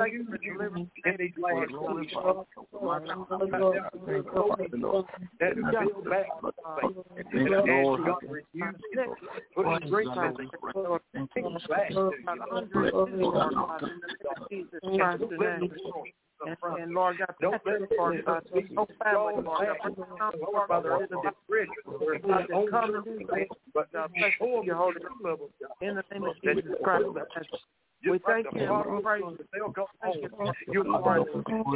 Speaker 8: and Lord God, don't let it fall God, no family, Lord God, but God, bless your holy in the name of Jesus Christ. We thank you and we praise you. Thank you for your heart.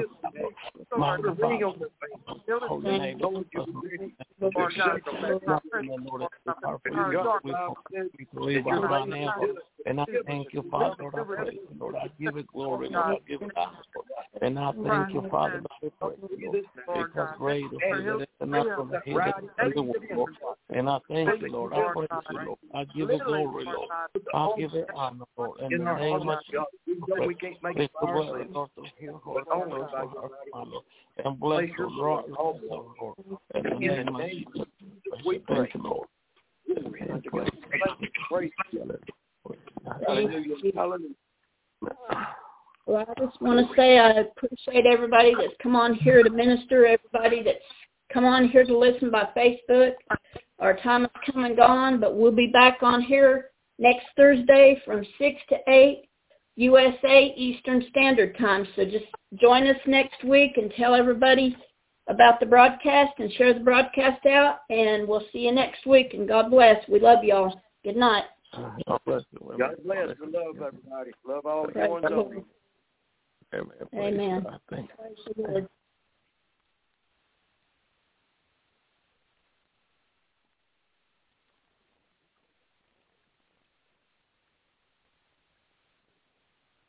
Speaker 7: And I thank you, Father, Lord, I praise you, Lord, I give it glory, Lord, I give it honor, and I thank you, Father, Lord, because great is he that is in us from the head of the world, and I thank you, Lord, I praise you, Lord, I give it glory, Lord, I give it honor, Lord, in the name of Jesus, bless the blood, Lord, to heal her, and bless the Lord, in the name of Jesus, thank you, Lord.
Speaker 3: Well, I just want to say I appreciate everybody that's come on here to minister, everybody that's come on here to listen by Facebook. Our time has come and gone, but we'll be back on here next Thursday from 6 to 8 USA Eastern Standard Time. So just join us next week and tell everybody about the broadcast and share the broadcast out, and we'll see you next week, and God bless. We love y'all. Good night.
Speaker 7: God bless you.
Speaker 5: God bless. We love everybody. Love all you and all.
Speaker 3: Amen.
Speaker 7: Thank you.
Speaker 3: Praise the Lord.